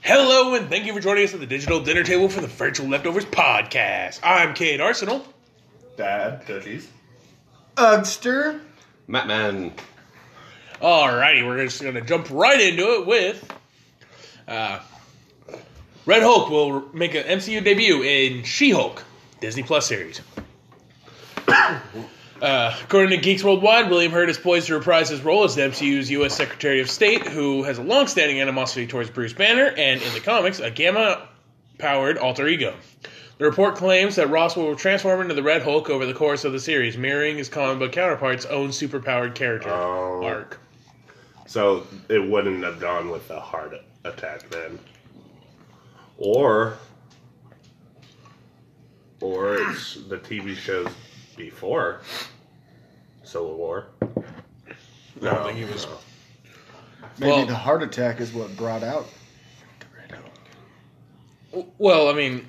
Hello, and thank you for joining us at the digital dinner table for the Virtual Leftovers podcast. I'm Kate Arsenal. Dad, cookies. Ugster. Matman. Alrighty, we're just going to jump right into it with... Red Hulk will make an MCU debut in She-Hulk, Disney Plus series. According to Geeks Worldwide, William Hurt is poised to reprise his role as the MCU's U.S. Secretary of State, who has a long-standing animosity towards Bruce Banner, and in the comics, a gamma-powered alter ego. The report claims that Ross will transform into the Red Hulk over the course of the series, mirroring his comic book counterpart's own superpowered character arc. So it wouldn't have gone with a heart attack then. Or it's the TV shows before Civil War. I don't think he was... Maybe the heart attack is what brought out the Red Hulk. Well, I mean...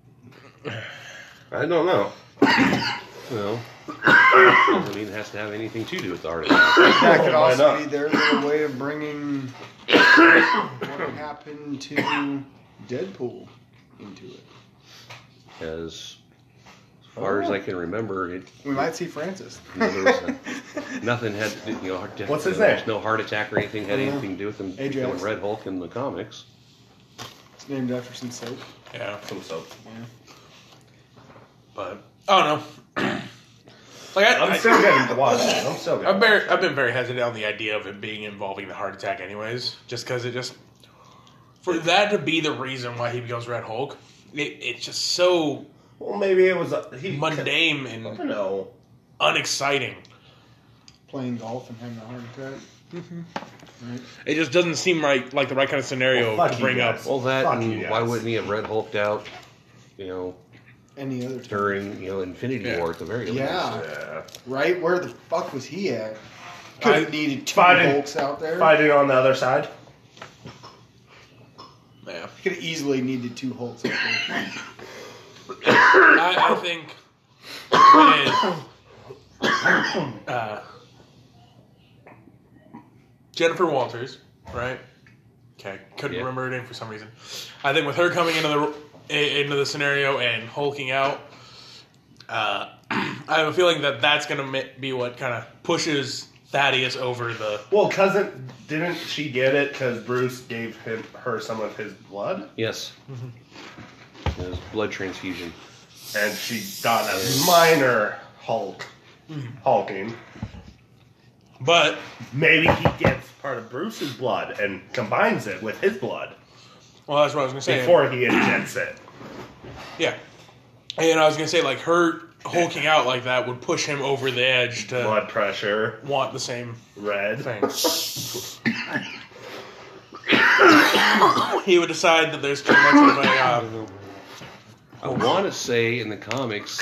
I don't know. Well, doesn't mean it has to have anything to do with the heart attack. That could Why also not? be their little way of bringing what happened to Deadpool into it. As far as I can remember, We might see Francis. there was nothing had to do, What's his there's name? no heart attack or anything had anything to do with him Ajax. becoming Red Hulk in the comics. It's named after some soap. Yeah, Some soap. Yeah. but... I don't know. I'm still getting to watch it. I'm still getting I've been very hesitant on the idea of it being involving the heart attack anyways, just because for that to be the reason why he becomes Red Hulk, it's just so Well, maybe it was mundane I don't and know. unexciting. Playing golf and having a heart attack. Right. It just doesn't seem like the right kind of scenario Well, fuck to you bring up. guys. Well, that Fuck and you why guys. wouldn't he have Red Hulked out, Any other time. during Infinity War at the very least? Yeah. Yeah. Right? Where the fuck was he at? Could have needed two Fighting. Hulks out there. Fighting on the other side. Yeah, Could have easily needed two Hulks out there. I think when Jennifer Walters, right? Okay, couldn't remember her name for some reason. I think with her coming into the scenario and hulking out, I have a feeling that that's going to be what kind of pushes Thaddeus over the... Well, didn't she get it because Bruce gave her some of his blood? Yes. It was blood transfusion. And she got a minor hulking. But, Maybe he gets part of Bruce's blood and combines it with his blood well, that's what I was going to say. before he injects it. Yeah. And I was going to say, like, her hulking out like that would push him over the edge to Blood pressure, want the same red. thing. He would decide that there's too much of a... I want to say in the comics,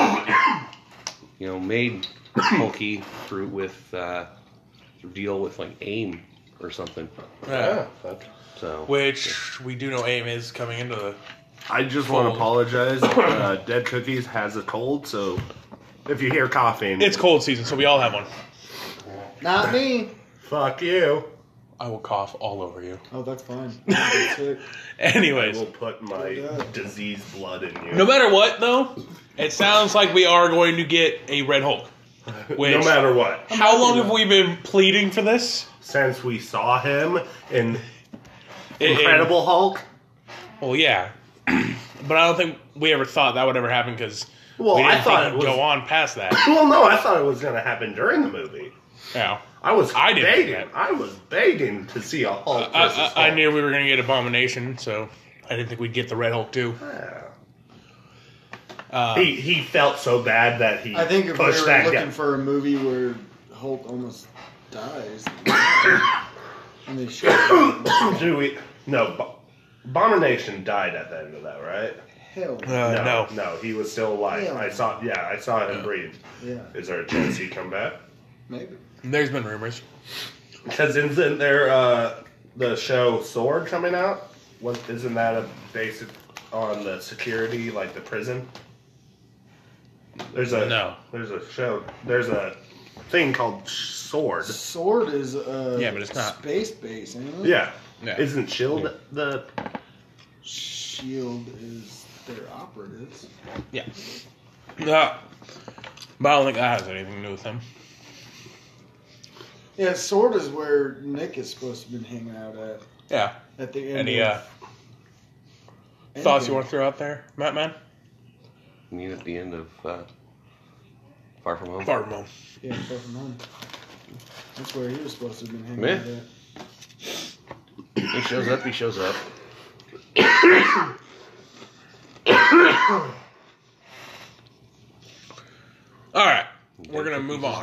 made Hulky through with deal with like AIM or something. yeah. So Which we do know AIM is coming into the... I just want to apologize. Dead Cookies has a cold, so if you hear coughing, It's cold season, so we all have one. Not me. fuck you. I will cough all over you. Oh, that's fine. That's it. I Anyways, will put my diseased blood in you. no matter what, though, it sounds like we are going to get a Red Hulk. Which, No matter what. how long have we been pleading for this? Since we saw him in In- Incredible Hulk. Well, yeah. But I don't think we ever thought that would ever happen because Well, we I didn't thought think it we'd was. go on past that. Well, no, I thought it was going to happen during the movie. Yeah. I didn't think begging. that. I was begging to see a Hulk versus Hulk. I knew we were going to get Abomination, so I didn't think we'd get the Red Hulk too. He felt so bad that he I think if we pushed were that looking down. for a movie where Hulk almost dies, and they should. Do we? No, Abomination died at the end of that, right? Hell. No. he was still alive. Hell. I saw him breathe. Yeah, Is there a chance he'd come back? maybe. There's been rumors. Because isn't there the show Sword coming out? Isn't that a basic on the security, like the prison? There's a show. There's a thing called Sword. Sword is Yeah, but it's not. space base, ain't it? Yeah. Yeah. Isn't Shield the Shield is their operatives. Yeah. But I don't think that has anything to do with them. Yeah, Sword is where Nick is supposed to have been hanging out at. Yeah. At the end. Any thoughts you want to throw out there, Matt Man? I mean, at the end of Far From Home. Far from home. Yeah, Far From Home. That's where he was supposed to have been hanging Meh. out at. He shows up. He shows up. All right. We're going to move He's on.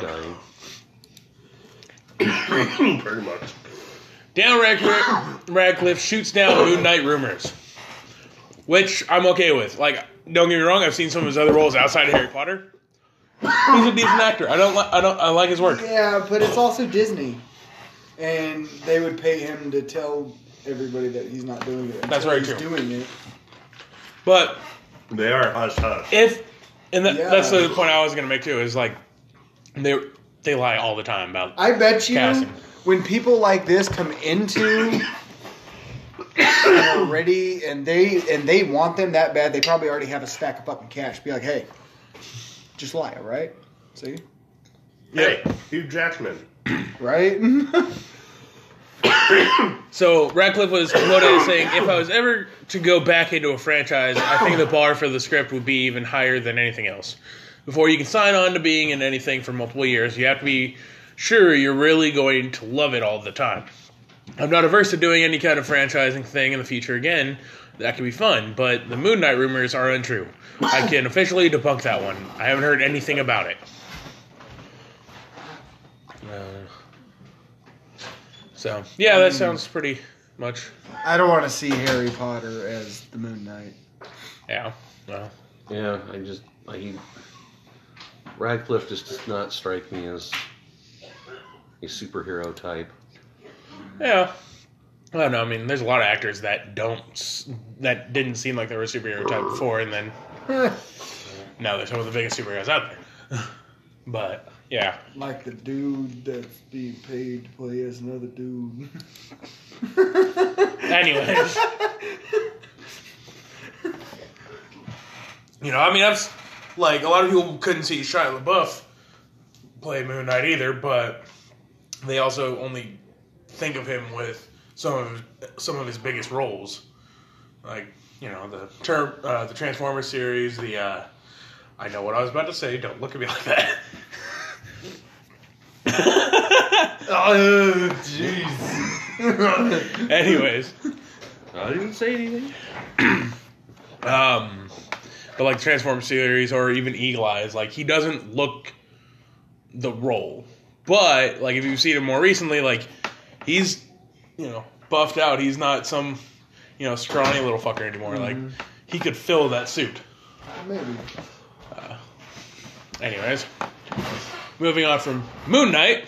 dying. Pretty much. Dan Radcliffe shoots down Moon Knight rumors, which I'm okay with. Like, don't get me wrong, I've seen some of his other roles outside of Harry Potter. He's a decent actor. I like his work. Yeah, but it's also Disney. And they would pay him to tell everybody that he's not doing it. That's until very he's true. doing it. But They are hush hush. that's the point I was going to make too. Is like they lie all the time about. I bet you casting. when people like this come into already and they want them that bad, they probably already have a stack of fucking cash. Be like, hey, just lie, all right? See? Hey, Hugh Jackman. Right? So Radcliffe was quoted as saying, "If I was ever to go back into a franchise, I think the bar for the script would be even higher than anything else. Before you can sign on to being in anything for multiple years, you have to be sure you're really going to love it all the time. I'm not averse to doing any kind of franchising thing in the future again. That can be fun, but the Moon Knight rumors are untrue. I can officially debunk that one. I haven't heard anything about it." So, yeah, that sounds pretty much... I don't want to see Harry Potter as the Moon Knight. Yeah, well... Yeah, Radcliffe just does not strike me as a superhero type. Yeah. Well, no, I mean, there's a lot of actors that didn't seem like they were a superhero type before, and then now they're some of the biggest superheroes out there. But, yeah. Like the dude that's being paid to play as another dude. Anyways. You know, I mean, like, a lot of people couldn't see Shia LaBeouf play Moon Knight either, but they also only think of him with some of his biggest roles. Like, you know, the Transformers series, I know what I was about to say, don't look at me like that. Oh, jeez. Anyways. I didn't say anything. But like the Transformers series or even Eagle Eyes, like he doesn't look the role. But like if you've seen him more recently, like he's, you know, buffed out. He's not some, you know, scrawny little fucker anymore. Mm-hmm. Like he could fill that suit. Maybe. Anyways, moving on from Moon Knight.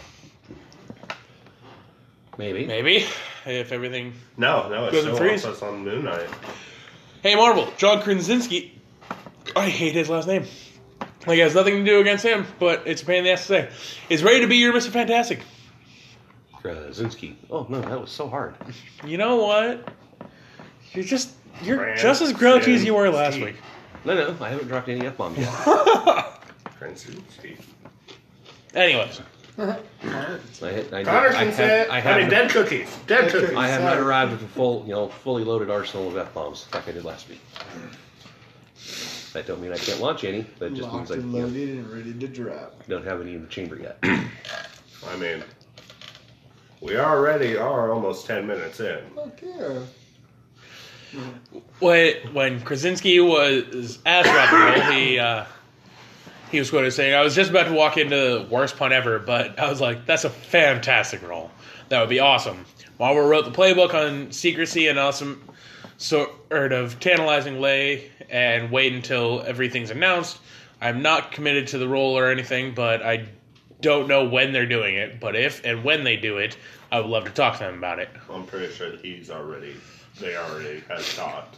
Maybe if everything. No, it Goes in still threes? wants us on Moon Knight. Hey Marvel, John Krasinski. I hate his last name. Like it has nothing to do against him, but it's a pain in the ass to say. Is ready to be your Mr. Fantastic. Krasinski. Oh no, that was so hard. You know what? You're just as grouchy as you were last week. No, I haven't dropped any F-bombs yet. Krasinski. Anyways, Connorson said, dead cookies. Dead cookies. I have not arrived with a fully loaded arsenal of F-bombs like I did last week. That don't mean I can't launch any. That just Locked means I and loaded and ready to drop. don't have any in the chamber yet. I mean, we already are almost 10 minutes in. Fuck yeah. when Krasinski was asked about the role, he was quoted saying, "I was just about to walk into the worst pun ever, but I was like, that's a fantastic role. That would be awesome. Marvel wrote the playbook on secrecy and awesome sort of tantalizing lay and wait until everything's announced. I'm not committed to the role or anything, but I don't know when they're doing it. But if and when they do it, I would love to talk to them about it." I'm pretty sure that they already has talked.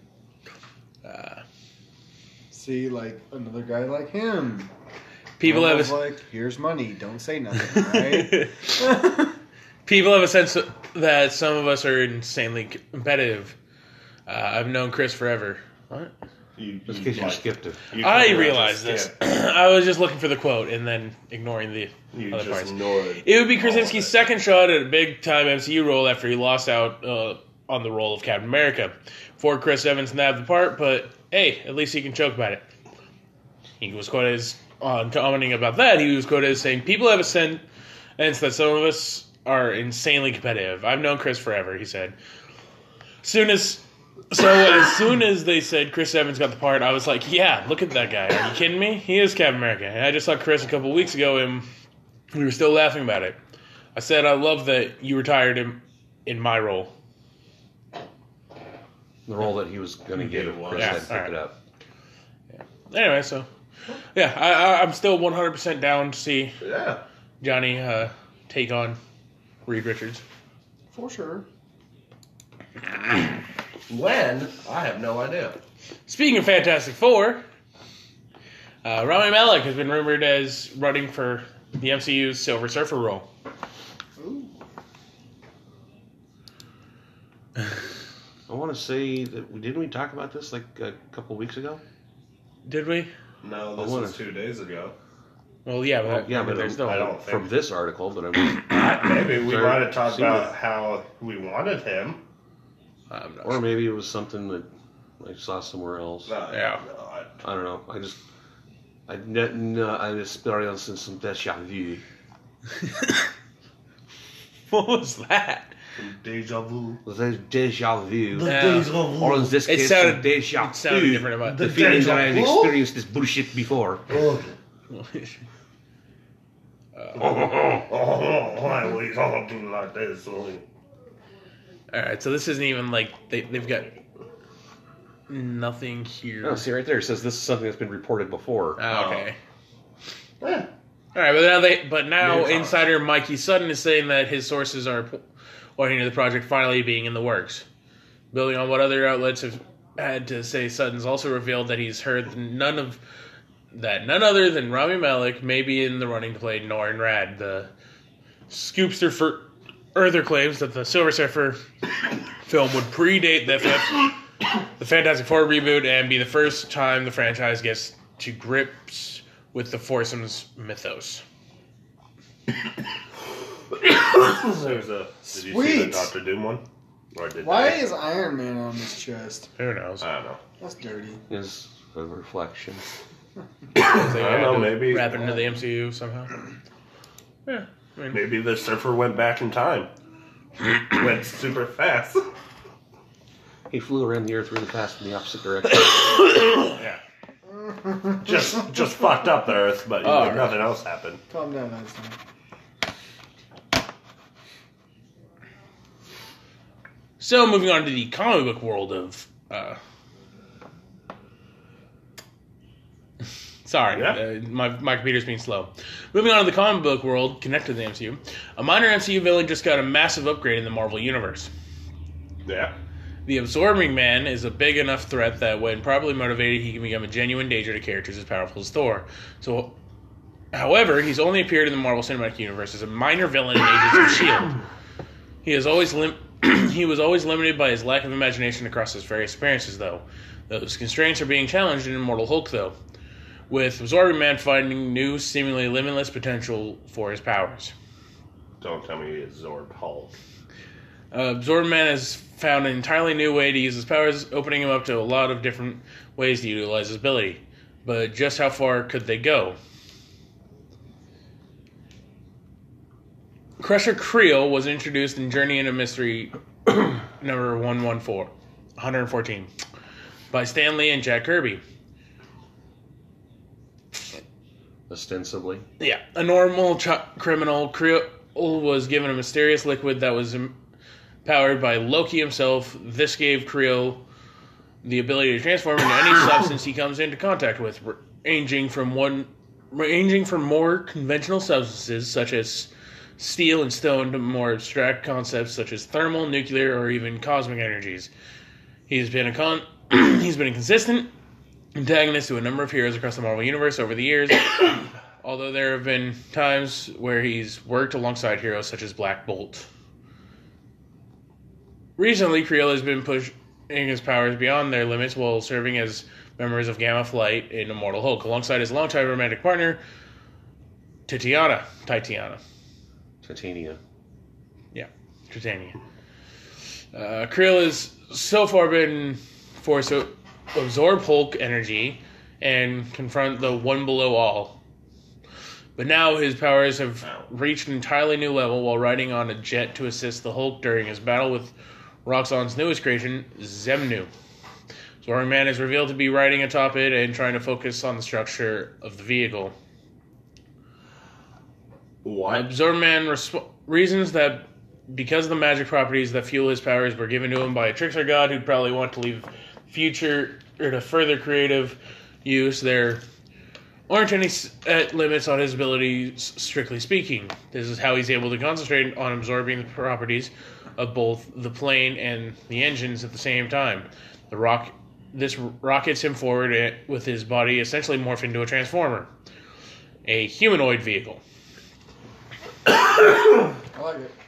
See, like, another guy like him. People have Marvel's like, here's money, don't say nothing, right? People have a sense that some of us are insanely competitive. I've known Chris forever. What? Just in case you skipped it. I realized this. I was just looking for the quote and then ignoring the other parts. It would be Krasinski's second shot at a big-time MCU role after he lost out on the role of Captain America. Before Chris Evans nabbed the part, but hey, at least he can joke about it. He was quoted as, commenting about that, he was quoted as saying, "People have a sense that some of us are insanely competitive. I've known Chris forever," he said. As soon as they said Chris Evans got the part, I was like, yeah, look at that guy. Are you kidding me? He is Captain America. And I just saw Chris a couple weeks ago, and we were still laughing about it. I said, I love that you retired him in my role. The role that he was going to get if Chris had picked it up. Yeah. Anyway, so, yeah, I'm still 100% down to see Johnny take on Reed Richards. For sure. When? I have no idea. Speaking of Fantastic Four, Rami Malek has been rumored as running for the MCU's Silver Surfer role. Ooh. I want to say that didn't we talk about this like a couple weeks ago? Did we? No, this was 2 days ago. Well, yeah, but there's no. I don't think from this article, but I mean, maybe we might have talked about how we wanted him. Or maybe it was something that I saw somewhere else. Yeah. I don't know. I experienced some déjà vu. What was that? Deja vu. The déjà vu. Yeah. Or in this case, sounded déjà different about the feeling that I've experienced this bullshit before. Why we all do like this? Alright, so this isn't even like they've got nothing here. Oh, see right there, it says this is something that's been reported before. Oh, okay. Yeah. Alright, but now insider Mikey Sutton is saying that his sources are pointing to the project finally being in the works. Building on what other outlets have had to say, Sutton's also revealed that he's heard none other than Rami Malek may be in the running to play Norrin Radd. The Scoopster further claims that the Silver Surfer film would predate the Fantastic Four reboot and be the first time the franchise gets to grips with the foursomes mythos. Did you see the Dr. Doom one? Why is Iron Man on his chest? Who knows? I don't know. That's dirty. Is a reflection. I don't know, maybe. Wrap it into the MCU somehow. Yeah. I mean, maybe the Surfer went back in time. Went super fast. He flew around the Earth really fast in the opposite direction. yeah. Just fucked up the Earth, but nothing else happened. Calm down, Einstein. So, moving on to the comic book world of... Sorry, my computer's being slow. Moving on to the comic book world, connected to the MCU, a minor MCU villain just got a massive upgrade in the Marvel Universe. Yeah. The Absorbing Man is a big enough threat that when properly motivated, he can become a genuine danger to characters as powerful as Thor. So, however, he's only appeared in the Marvel Cinematic Universe as a minor villain in Agents of S.H.I.E.L.D. He was always limited by his lack of imagination across his various appearances, though. Those constraints are being challenged in Immortal Hulk, though, with Absorbing Man finding new, seemingly limitless potential for his powers. Don't tell me he is Zord Hulk. Absorbing Man has found an entirely new way to use his powers, opening him up to a lot of different ways to utilize his ability. But just how far could they go? Crusher Creel was introduced in Journey into Mystery number 114 by Stan Lee and Jack Kirby. Ostensibly. Yeah. A normal criminal, Creel was given a mysterious liquid that was powered by Loki himself. This gave Creel the ability to transform into any substance he comes into contact with, ranging from more conventional substances such as steel and stone to more abstract concepts such as thermal, nuclear, or even cosmic energies. He's been a consistent antagonist to a number of heroes across the Marvel Universe over the years, although there have been times where he's worked alongside heroes such as Black Bolt. Recently, Creel has been his powers beyond their limits while serving as members of Gamma Flight in Immortal Hulk, alongside his longtime romantic partner, Titania. Titania. Yeah, Titania. Creel has so far been forced to absorb Hulk energy and confront the One Below All. But now his powers have reached an entirely new level while riding on a jet to assist the Hulk during his battle with Roxxon's newest creation, Zemnu. Zorman is revealed to be riding atop it and trying to focus on the structure of the vehicle. What? Zorman reasons that because of the magic properties that fuel his powers were given to him by a trickster god who'd probably want to leave future or to further creative use, there aren't any limits on his abilities, strictly speaking. This is how he's able to concentrate on absorbing the properties of both the plane and the engines at the same time. This rockets him forward with his body essentially morphed into a transformer, a humanoid vehicle. I like it.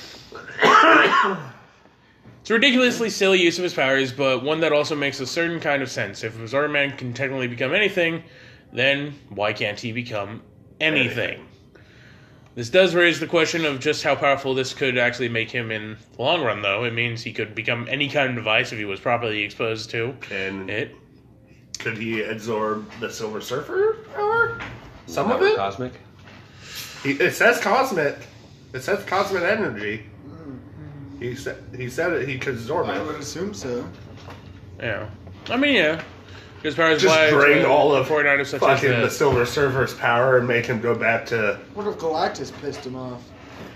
It's a ridiculously silly use of his powers, but one that also makes a certain kind of sense. If Zorman can technically become anything, then why can't he become anything? This does raise the question of just how powerful this could actually make him in the long run, though. It means he could become any kind of device if he was properly exposed to it. Could he absorb the Silver Surfer power? Some of it? Cosmic? It says cosmic. It says cosmic energy. He said he could absorb I it. would assume so. Yeah. I mean, yeah. His powers Just drain all of 49 such fucking as the Silver Surfer's power and make him go back to... What if Galactus pissed him off?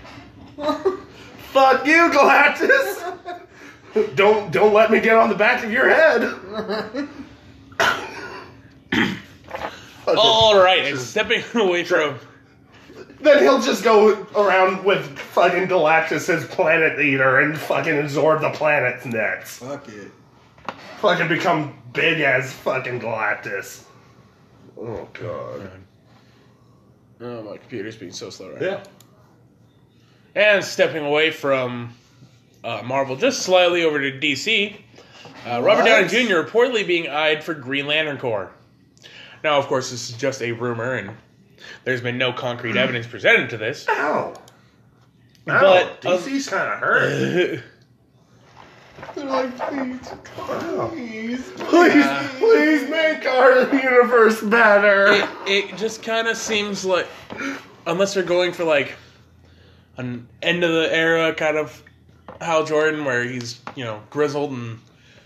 Fuck you, Galactus! Don't let me get on the back of your head. All right, and stepping away from... Then he'll just go around with fucking Galactus' planet eater and fucking absorb the planet's nets. Fuck it. Fucking become big as fucking Galactus. Oh, God. Oh, my computer's being so slow right Yeah. now. And stepping away from Marvel just slightly over to DC, Robert Downey Jr. reportedly being eyed for Green Lantern Corps. Now, of course, this is just a rumor, and there's been no concrete evidence presented to this. Ow. But DC's kind of hurt. They're like, Please make our universe better. It just kind of seems like, unless they're going for like an end of the era kind of Hal Jordan, where he's grizzled and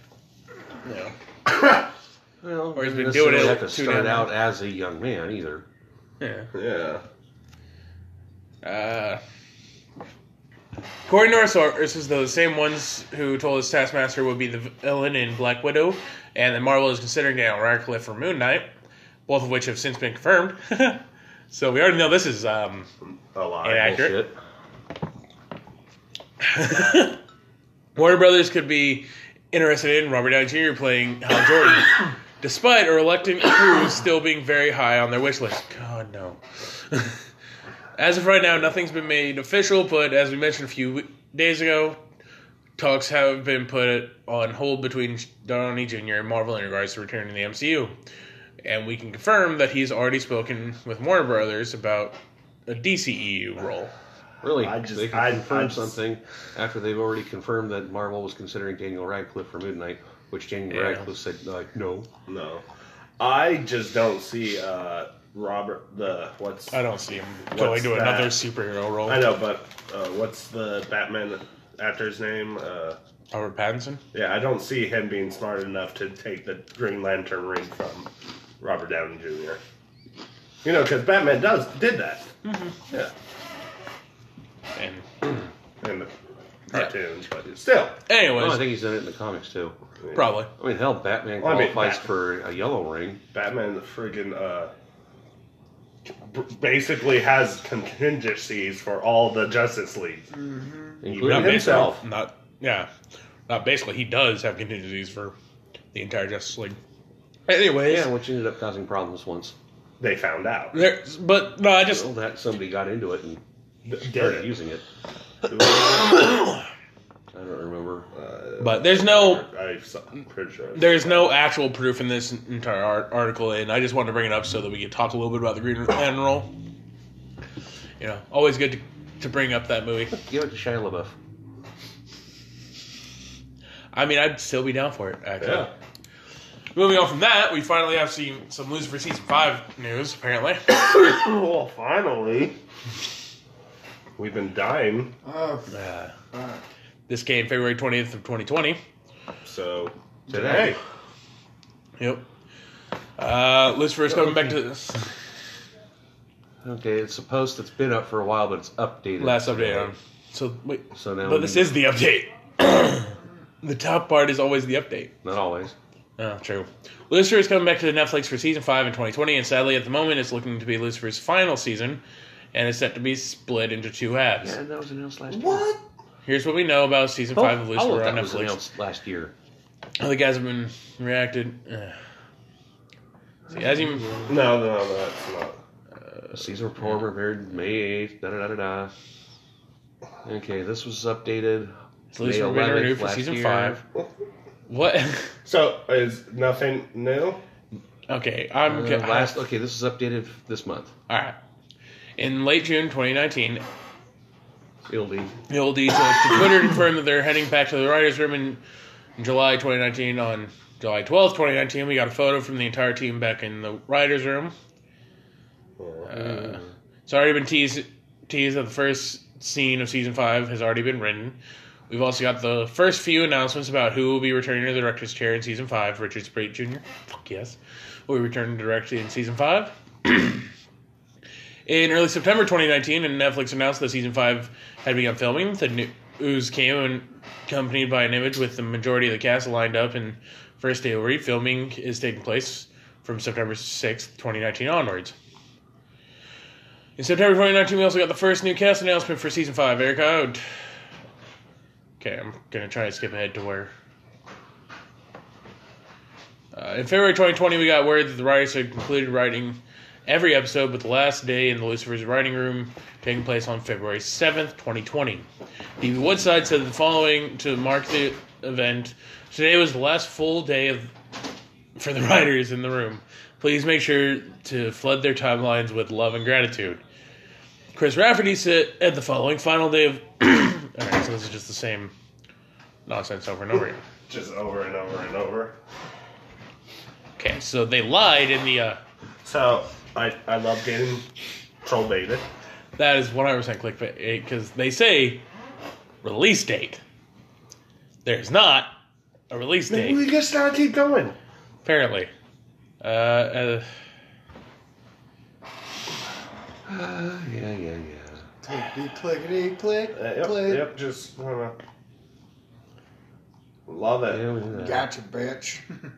Well, or he's been doing doing it have to too start damn out as a young man either. yeah. Yeah. According to our sources, though, the same ones who told us Taskmaster would be the villain in Black Widow, and that Marvel is considering Daniel Radcliffe for Moon Knight, both of which have since been confirmed. So we already know this is A lie. inaccurate. Bullshit. Warner Brothers could be interested in Robert Downey Jr. playing Hal Jordan, despite a reluctant Cruise still being very high on their wish list. God, no. As of right now, nothing's been made official, but as we mentioned a few days ago, talks have been put on hold between Downey Jr. and Marvel in regards to returning to the MCU. And we can confirm that he's already spoken with Warner Brothers about a DCEU role. Really? I just- they can I confirm just- something after they've already confirmed that Marvel was considering Daniel Radcliffe for Moon Knight, which Daniel Radcliffe said, no. No. I just don't see Robert, I don't see him going to that? another superhero role. I know, but what's the Batman actor's name? Robert Pattinson? Yeah, I don't see him being smart enough to take the Green Lantern ring from Robert Downey Jr. Because Batman did that. Mm-hmm. Yeah. And In the cartoons, but still. anyways, Well, I think he's done it in the comics too. probably. I mean, hell, Batman Well, I mean, qualifies for a yellow ring. Batman friggin' basically has contingencies for all the Justice League. Including Not himself. Not basically. He does have contingencies for the entire Justice League. Anyways, Yeah, which ended up causing problems once. They found out. Well, that somebody got into it and started using it. I don't remember. But there's no I I'm pretty sure. There's no actual proof in this entire article, and I just wanted to bring it up so that we could talk a little bit about the Green Lantern role. You know, always good to bring up that movie. Give it to Shia LaBeouf. I mean, I'd still be down for it, actually. Yeah. Moving on from that, we finally have seen some Lucifer Season 5 news, apparently. Well, finally. We've been dying. This came February 20th of 2020. So, Today. Yep. Lucifer is coming back to this. Okay, it's a post that's been up for a while, but it's updated. Last update on. So, wait. So now But this is the update. The top part is always the update. Not always. Oh, true. Lucifer is coming back to Netflix for Season 5 in 2020, and sadly, at the moment, it's looking to be Lucifer's final season, and it's set to be split into 2 halves. Yeah, and that was announced last year. what? Here's what we know about Season 5 of All Lucifer of on that was Netflix. announced last year. The guys have been reacted. See, as you... No, that's not. Season report premiered May 8th. Da-da-da-da-da. Okay, this was updated. So Lucifer been renewed for Season 5. What? So, is nothing new? Okay, I'm... Okay, this is updated this month. Alright. In late June 2019, It'll be. the old to Twitter confirmed that they're heading back to the writer's room in July 2019. On July 12th, 2019, we got a photo from the entire team back in the writer's room. It's already been teased that the first scene of Season 5 has already been written. We've also got the first few announcements about who will be returning to the director's chair in Season 5. Richard Sprate Jr. Fuck yes. Will be returning to direct in Season 5. In early September 2019, and Netflix announced that Season 5 had begun filming. The news came accompanied by an image with the majority of the cast lined up, and first day of filming is taking place from September 6th, 2019 onwards. In September 2019, we also got the first new cast announcement for Season 5. Erica, okay, I'm going to try to skip ahead to where... in February 2020, we got word that the writers had completed writing every episode, but the last day in the Lucifer's writing room taking place on February 7th, 2020. D.B. Woodside said the following to mark the event. Today was the last full day for the writers in the room. Please make sure to flood their timelines with love and gratitude. Chris Rafferty said at the following final day of... Alright, so this is just the same nonsense over and over again. Just over and over and over. Okay, so they lied in the... So, I love getting troll baited. That is 100% clickbait, because they say release date. There's not a release date, We just gotta keep going. apparently. Yeah. Clickety, click, Yep, click. yep, just, love it. Yeah. Gotcha, bitch.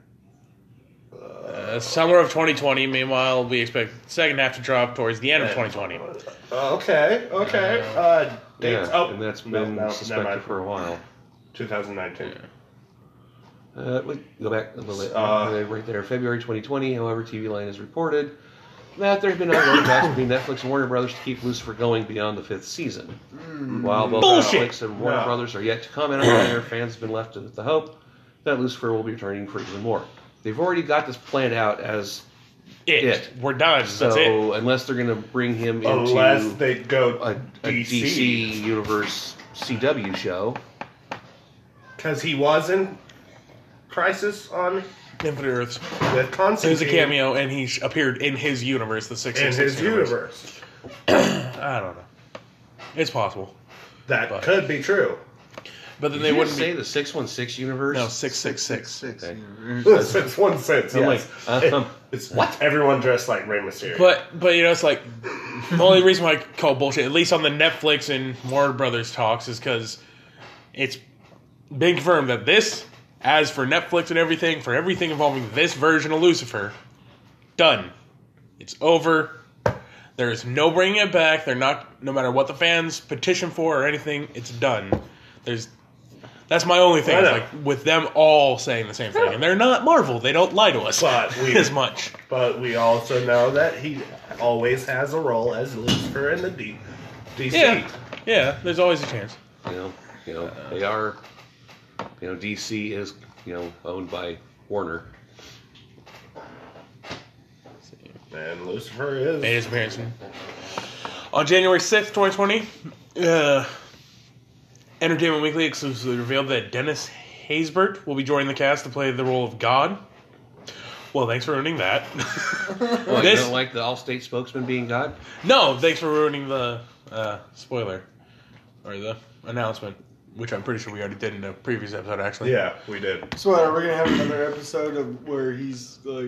Summer of 2020. Meanwhile, we expect the second half to drop towards the end of 2020. Okay. Dates. Yeah, and that's been never suspected mind. for a while. 2019. We go back a little bit. Right there, February 2020. However, TV Line has reported that there's been ongoing talks between Netflix and Warner Brothers to keep Lucifer going beyond the 5th season. While both Bullshit. Netflix and Warner Brothers are yet to comment on their fans have been left with the hope that Lucifer will be returning for even more. They've already got this planned out as it. We're done. So That's it. unless they're going to bring him Unless into they go a DC Universe CW show. Because he was in Crisis on Infinite Earths. with Constantine. It was a cameo, and he appeared in his universe, the in 666 his universe. I don't know. It's possible. That But- could be true. But then Did they you wouldn't say be... the 616 universe? No, 666. Okay. It's one sense, I'm yes. like, It's what? Everyone dressed like Rey Mysterio. But you know, it's like the only reason why I call bullshit, at least on the Netflix and Warner Brothers talks, is because it's been confirmed that this, as for Netflix and everything, for everything involving this version of Lucifer, done. It's over. There is no bringing it back. They're not, no matter what the fans petition for or anything, it's done. That's my only thing. I Is know. like with them all saying the same thing, and they're not Marvel. They don't lie to us But we- as much. But we also know that he always has a role as Lucifer in the DC. Yeah. There's always a chance. they are. DC is owned by Warner. And Lucifer is. Made his appearance. On January 6th, 2020, Entertainment Weekly exclusively revealed that Dennis Haysbert will be joining the cast to play the role of God. Well, thanks for ruining that. Well, you don't like the Allstate spokesman being God? No, thanks for ruining the spoiler. Or the announcement, which I'm pretty sure we already did in a previous episode, actually. Yeah, we did. So what, are we gonna have another episode of where he's like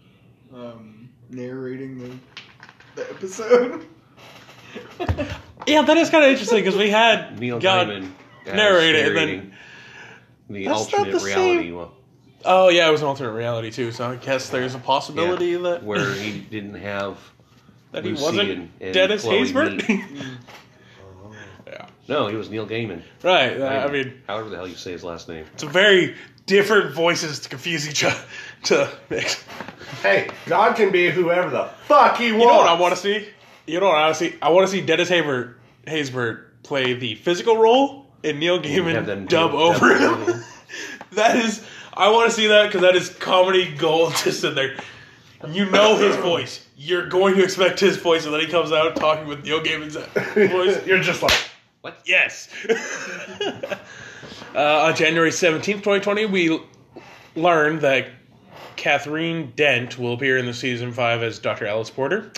narrating the episode? Yeah, that is kind of interesting because we had Neil God Gaiman narrate it, and then narrating the That's not alternate the reality same. well, oh yeah, it was an alternate reality too. So I guess there's a possibility that where he didn't have that he Lucy wasn't and Dennis Chloe Haysbert. meet. Yeah, No, he was Neil Gaiman. right. I mean, However the hell you say his last name. it's a very different voices to confuse each other to mix. Hey, God can be whoever the fuck he wants. You know what I want to see? You know what I want to see? I want to see Dennis Haysbert play the physical role and Neil Have them Gaiman dub over him. That is, I want to see that because that is comedy gold just in there. You know his voice. You're going to expect his voice, and then he comes out talking with Neil Gaiman's voice. You're just like, What? Yes. On January 17th, 2020, we learned that Catherine Dent will appear in the season 5 as Dr. Alice Porter.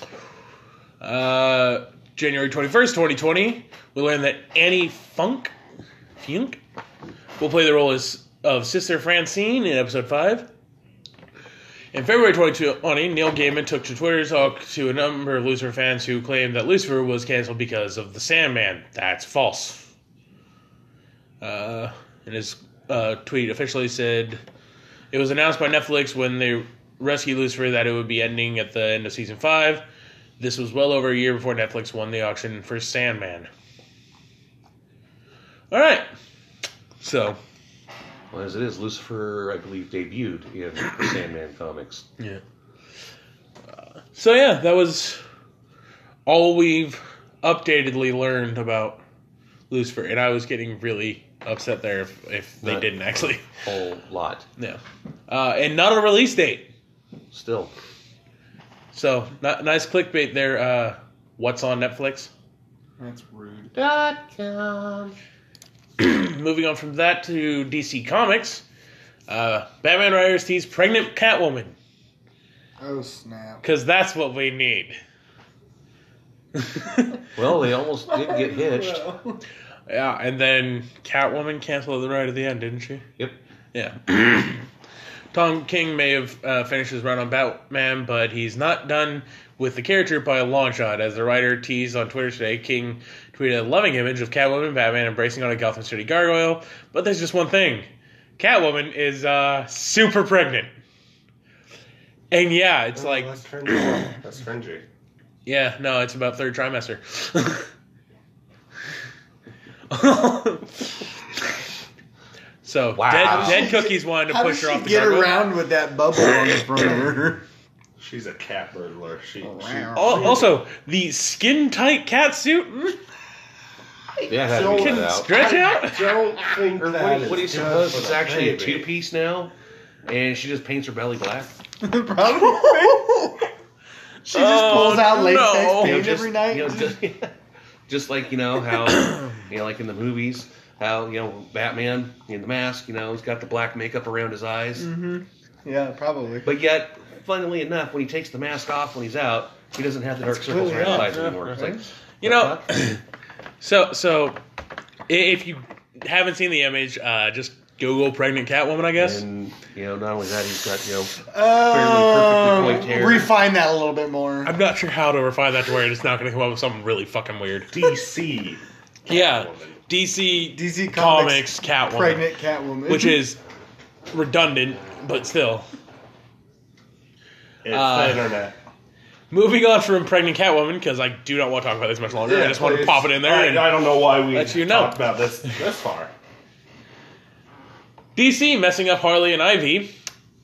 January 21st, 2020, we learned that Annie Funk will play the role of Sister Francine in episode 5. In February 2020, Neil Gaiman took to Twitter to talk to a number of Lucifer fans who claimed that Lucifer was canceled because of the Sandman. That's false. And his tweet officially said, it was announced by Netflix when they rescued Lucifer that it would be ending at the end of season 5. This was well over a year before Netflix won the auction for Sandman. Alright. So. Well, as it is, Lucifer, I believe, debuted in the Sandman comics. Yeah. So yeah, that was all we've updatedly learned about Lucifer. And I was getting really upset there if they Not didn't actually. A whole lot. Yeah. And not a release date. Still. So, nice clickbait there. What's on Netflix? That's rude. .com. Moving on from that to DC Comics. Batman writers tease pregnant Catwoman. Oh snap! Because that's what we need. Well, they almost did get hitched. Yeah, and then Catwoman canceled it right at the end, didn't she? Yep. Yeah. Tom King may have finished his run on Batman, but he's not done with the character by a long shot. As the writer teased on Twitter today, King tweeted a loving image of Catwoman and Batman embracing on a Gotham City gargoyle. But there's just one thing. Catwoman is super pregnant. And yeah, it's like... That's cringy. That's cringy. Yeah, no, it's about third trimester. So, Wow. Dead Cookies wanted to How push does her she off the get gargoyle. around with that bubble on the front of her? She's a cat burglar. Also, the skin-tight cat suit Yeah, had to So be can cut out. stretch out. Don't think Or that what do you is suppose? good It's for the actually a baby. two-piece now, and she just paints her belly black. Probably. She just pulls out latex no. paint just, every night. Just like how like in the movies, how Batman in the mask, he's got the black makeup around his eyes. Mm-hmm. Yeah, probably. But yet, funnily enough, when he takes the mask off when he's out, he doesn't have the dark circles completely around his off, eyes yeah. anymore. It's like, You know, what the fuck? so if you haven't seen the image, just Google pregnant Catwoman, I guess. And not only that, he's got perfectly poised hair. Refine that a little bit more. I'm not sure how to refine that to where it's not going to come up with something really fucking weird. DC. Yeah, Catwoman. DC Comics Catwoman, Pregnant Catwoman. which is redundant, but still. It's the internet. Moving on from pregnant Catwoman, because I do not want to talk about this much longer. I just want to please. pop it in there. I and don't know why we let you know. talked about this far. DC messing up Harley and Ivy.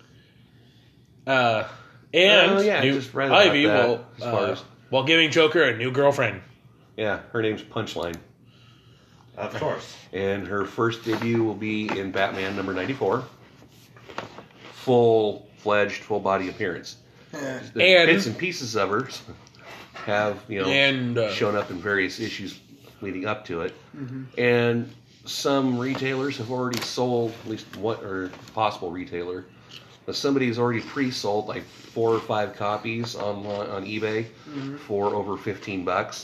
And I new just read about Ivy that, will, as far as- while giving Joker a new girlfriend. Yeah, her name's Punchline. Of course. And her first debut will be in Batman number 94. full-fledged, full-body appearance. Yeah. The And- bits and pieces of her have, shown up in various issues leading up to it. And some retailers have already sold, at least one, or possible retailer, but somebody's already pre-sold like 4 or 5 copies on eBay for over $15.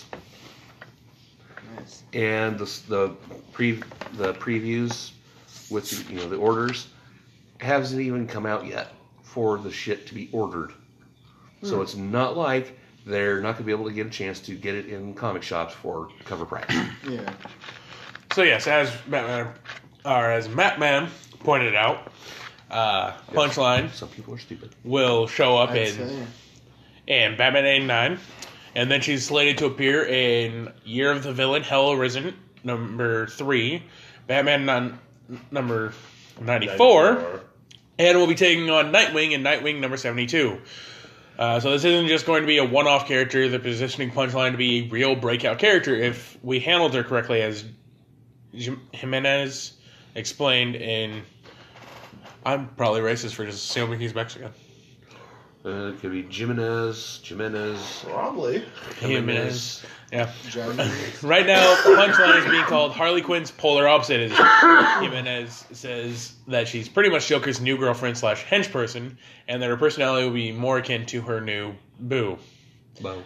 Nice. And the previews with the orders hasn't even come out yet for the shit to be ordered. So it's not like they're not going to be able to get a chance to get it in comic shops for cover price. Yeah. So yes, as Mattman pointed out, Punchline Some people are stupid. will show up I'd say. in Batman 89, and then she's slated to appear in Year of the Villain, Hell Arisen, number 3, Batman number 94, and will be taking on Nightwing in Nightwing number 72. So this isn't just going to be a one-off character. They're positioning Punchline to be a real breakout character if we handled her correctly, as Jimenez explained in... I'm probably racist for just assuming he's Mexican. It could be Jimenez. Probably. Jimenez. Yeah. Japanese. Right now, Punchline is being called Harley Quinn's polar opposite. As Jimenez says that she's pretty much Joker's new girlfriend / hench person, and that her personality will be more akin to her new boo. Bo.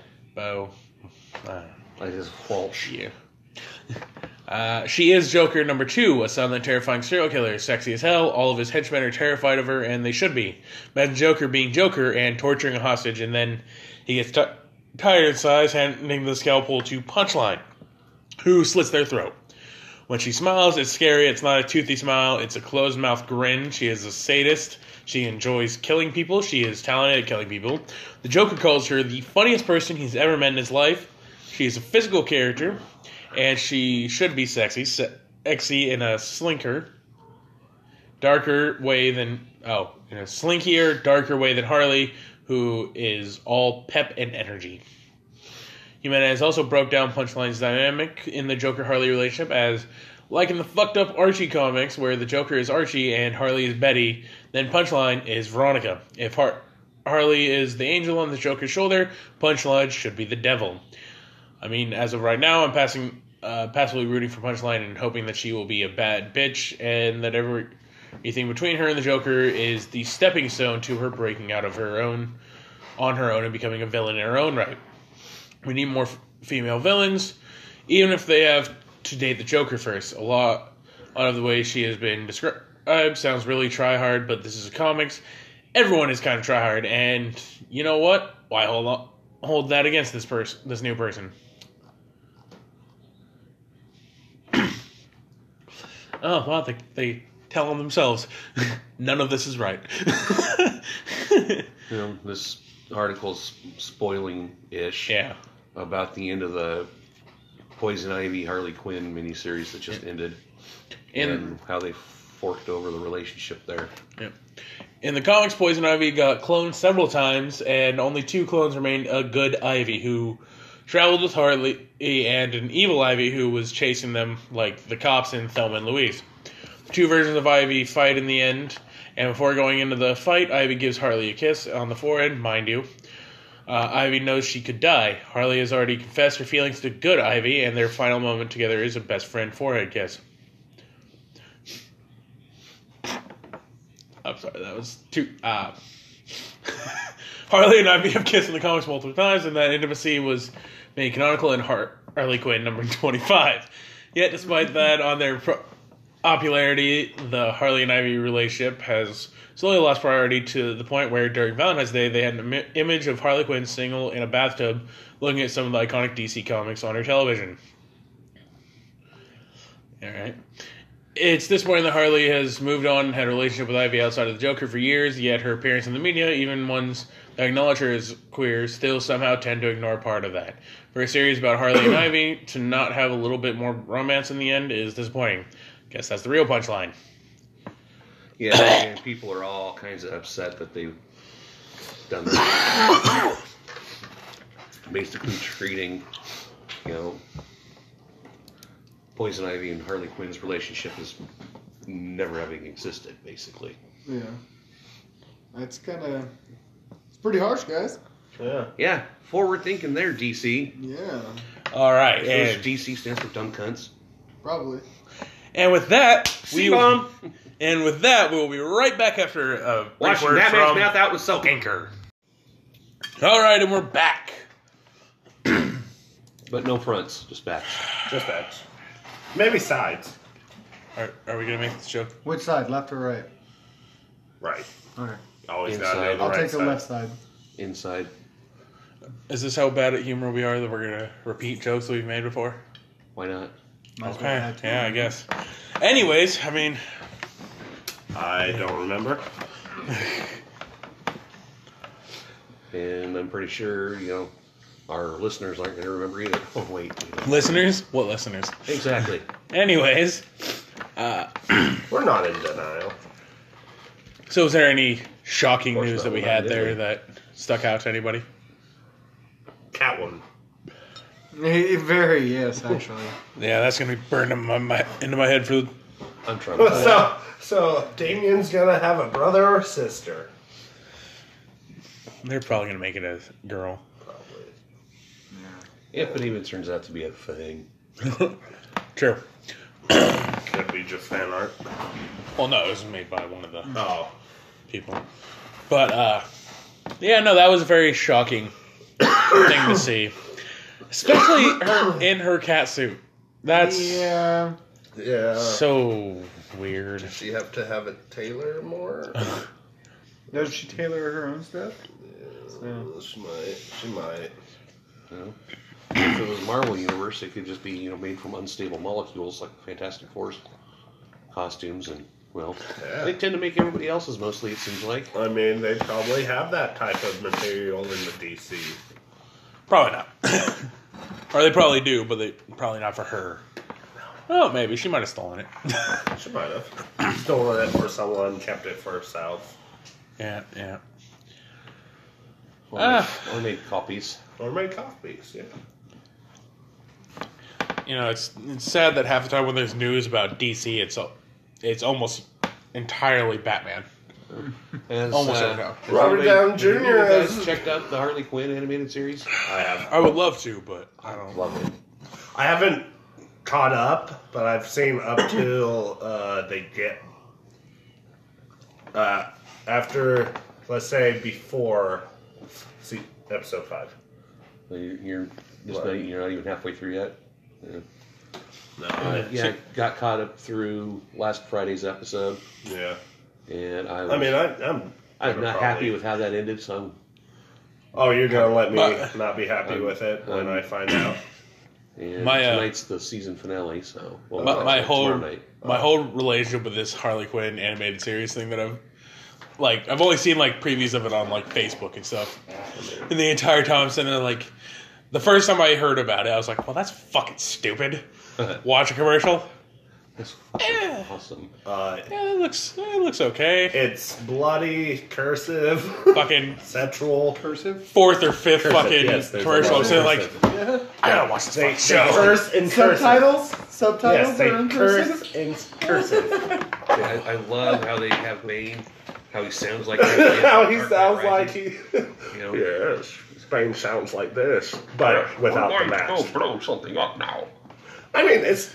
Like his Walsh. Yeah. She is Joker number 2, a silent, terrifying serial killer, sexy as hell. All of his henchmen are terrified of her, and they should be. Imagine Joker being Joker and torturing a hostage, and then he gets tired inside, handing the scalpel to Punchline, who slits their throat. When she smiles, it's scary. It's not a toothy smile. It's a closed-mouth grin. She is a sadist. She enjoys killing people. She is talented at killing people. The Joker calls her the funniest person he's ever met in his life. She is a physical character, and she should be sexy in a slinkier, darker way than Harley, who is all pep and energy. Jimenez also broke down Punchline's dynamic in the Joker-Harley relationship as, like in the fucked up Archie comics, where the Joker is Archie and Harley is Betty, then Punchline is Veronica. If Harley is the angel on the Joker's shoulder, Punchline should be the devil. I mean, as of right now, I'm passively rooting for Punchline and hoping that she will be a bad bitch, and that everything between her and the Joker is the stepping stone to her breaking out of on her own and becoming a villain in her own right. We need more female villains, even if they have to date the Joker first. A lot of the way she has been described sounds really try-hard, but this is a comics. Everyone is kind of try-hard, and you know what? Why hold that against this new person? Oh, well, they tell them themselves. None of this is right. This article's spoiling-ish about the end of the Poison Ivy Harley Quinn miniseries that just ended, and how they forked over the relationship there. Yeah. In the comics, Poison Ivy got cloned several times, and only 2 clones remained: a good Ivy, who traveled with Harley, and an evil Ivy who was chasing them like the cops in Thelma and Louise. The 2 versions of Ivy fight in the end, and before going into the fight, Ivy gives Harley a kiss on the forehead, mind you. Ivy knows she could die. Harley has already confessed her feelings to good Ivy, and their final moment together is a best friend forehead kiss. I'm sorry, that was too... Harley and Ivy have kissed in the comics multiple times, and that intimacy was made canonical in Harley Quinn number 25. Yet, despite that, on their popularity, the Harley and Ivy relationship has slowly lost priority to the point where during Valentine's Day, they had an image of Harley Quinn single in a bathtub looking at some of the iconic DC comics on her television. Alright. It's this point that Harley has moved on and had a relationship with Ivy outside of the Joker for years, yet her appearance in the media, even ones that acknowledge her as queer, still somehow tend to ignore part of that. For a series about Harley and Ivy, to not have a little bit more romance in the end is disappointing. Guess that's the real punchline. Yeah, and people are all kinds of upset that they've done that. Basically treating, Poison Ivy and Harley Quinn's relationship as never having existed, basically. Yeah. It's pretty harsh, guys. Yeah. Yeah, forward thinking there, DC. Yeah, All right, And and DC stands for dumb cunts. probably. with that, C-bomb. And with that, we'll be right back after a brief Washing word that man's from mouth out with soap. Anchor. All right, and we're back. But no fronts, just backs. Just that. Maybe sides. Are we gonna make this joke? Which side, left or right? Right. All right. Always Inside. gotta know the I'll right take the side. left side. Inside. Is this how bad at humor we are that we're gonna repeat jokes that we've made before? Why not? Might as well Okay, add to yeah, it. I guess. Anyways, I mean, I don't remember. And I'm pretty sure, our listeners aren't going to remember either. Oh, wait. listeners, what listeners? Exactly. Anyways, We're not in denial. so is there any shocking Of course news not, that we we're had not there really. that stuck out to anybody? Catwoman. Very, yes, actually. Yeah, that's gonna be burned into my head for. I'm trying So Damien's gonna have a brother or sister. They're probably gonna make it a girl. Probably. If it even turns out to be a thing. True. Could be just fan art. Well, no, it was made by one of the Oh. people. But yeah, no, that was a very shocking thing to see, especially her in her cat suit. That's Yeah. Yeah. so weird. Does she have to have it tailored more? Does she tailor her own stuff? She might. She might. If it was Marvel Universe, it could just be, made from unstable molecules like Fantastic Four's costumes, and, Yeah. they tend to make everybody else's mostly, it seems like. I mean, they probably have that type of material in the DC. Probably not. Or they probably do, but they probably not for her. Oh, maybe she might have stolen it. She might have stolen it for someone, kept it for herself, Yeah. Or made copies. or made copies. Yeah. It's sad that half the time when there's news about DC, it's almost entirely Batman. As, Almost every time. has Robert anybody- Downey have you Jr. guys has- checked out the Harley Quinn animated series? I have. I would love to, but I don't. Love it. I haven't caught up, but I've seen up till they get after, let's say, before episode 5. So you're just What? you're not even halfway through yet. Yeah. No. Yeah, I got caught up through last Friday's episode, Yeah. and I'm I'm not happy with how that ended. So Oh, you're gonna let me But- not be happy with it when I find out? and My, tonight's the season finale. So My whole tomorrow night. relationship with this Harley Quinn animated series thing that I've only seen previews of it on Facebook and stuff. And the entire time I'm sitting there the first time I heard about it, I was like, well, that's fucking stupid. Watch a commercial. That's fucking awesome. Yeah, it looks okay. It's bloody, cursive, Fucking sexual. Cursive? fourth or fifth fucking yes, there's a commercial. lot I'm of sitting cursive. I gotta watch this They fucking show. curse in cursive. Subtitles Yes, they are in curse cursive? in cursive. Yeah, I love how they have Bane, how he sounds like that. How he Dark sounds Knight like Rises, he. Yes, Spain sounds like this, but without the mask. blow something up now. I mean, it's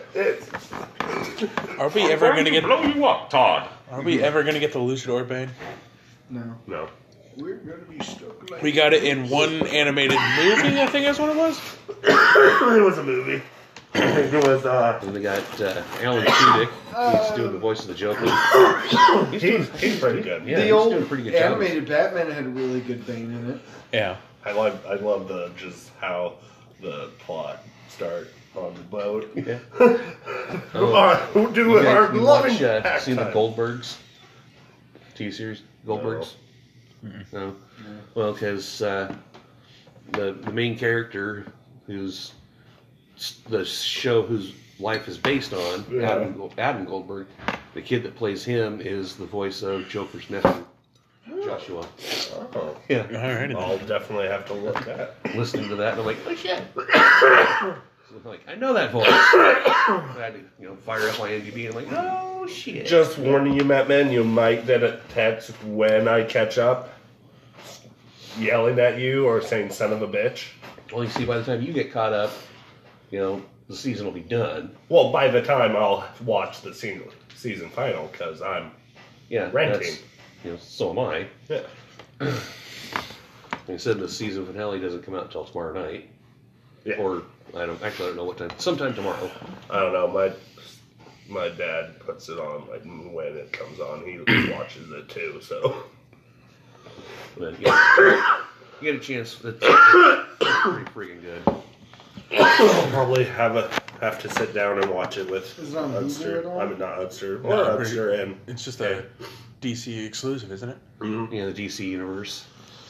Are we ever gonna get? blow you up, Todd? Are we ever gonna get the Luchador Bane? No. no. We're gonna be stuck like We got it in one animated movie. I think that's what it was. It was a movie. I think it was. And they got Alan Tudyk. He's doing the voice of the Joker. He's pretty good. Yeah, the he's old doing a pretty good job. animated Batman had a really good Bane in it. Yeah. I love the just how the plot start on the boat. Yeah. Who do You our guys you loving watch, seen the time. Goldbergs TV series? Goldbergs? No. Well, because the main character, who's the show whose life is based on, Yeah. Adam Goldberg, the kid that plays him is the voice of Joker's nephew, Joshua. Oh. Yeah. Alrighty. I'll definitely have to look at. Listening to that, and I'm like, oh shit. So I'm like, I know that voice. I had to, fire up my IMDb, and I'm like, oh shit. Just warning you, Matt Man, you might get a text when I catch up, yelling at you or saying "son of a bitch." Well, you see, by the time you get caught up, the season will be done. Well, by the time I'll watch the season final, because I'm renting. So am I. Yeah. Like I said, the season finale doesn't come out until tomorrow night. Yeah. Or I don't know what time. Sometime tomorrow. I don't know. My dad puts it on like when it comes on. He watches it too. So. But, you get a chance. It's pretty freaking good. I'll probably have to sit down and watch it with Is it on Hulu Udster. at all? I mean, not Udster. No, Udster and It's just a DC exclusive, isn't it? The DC universe.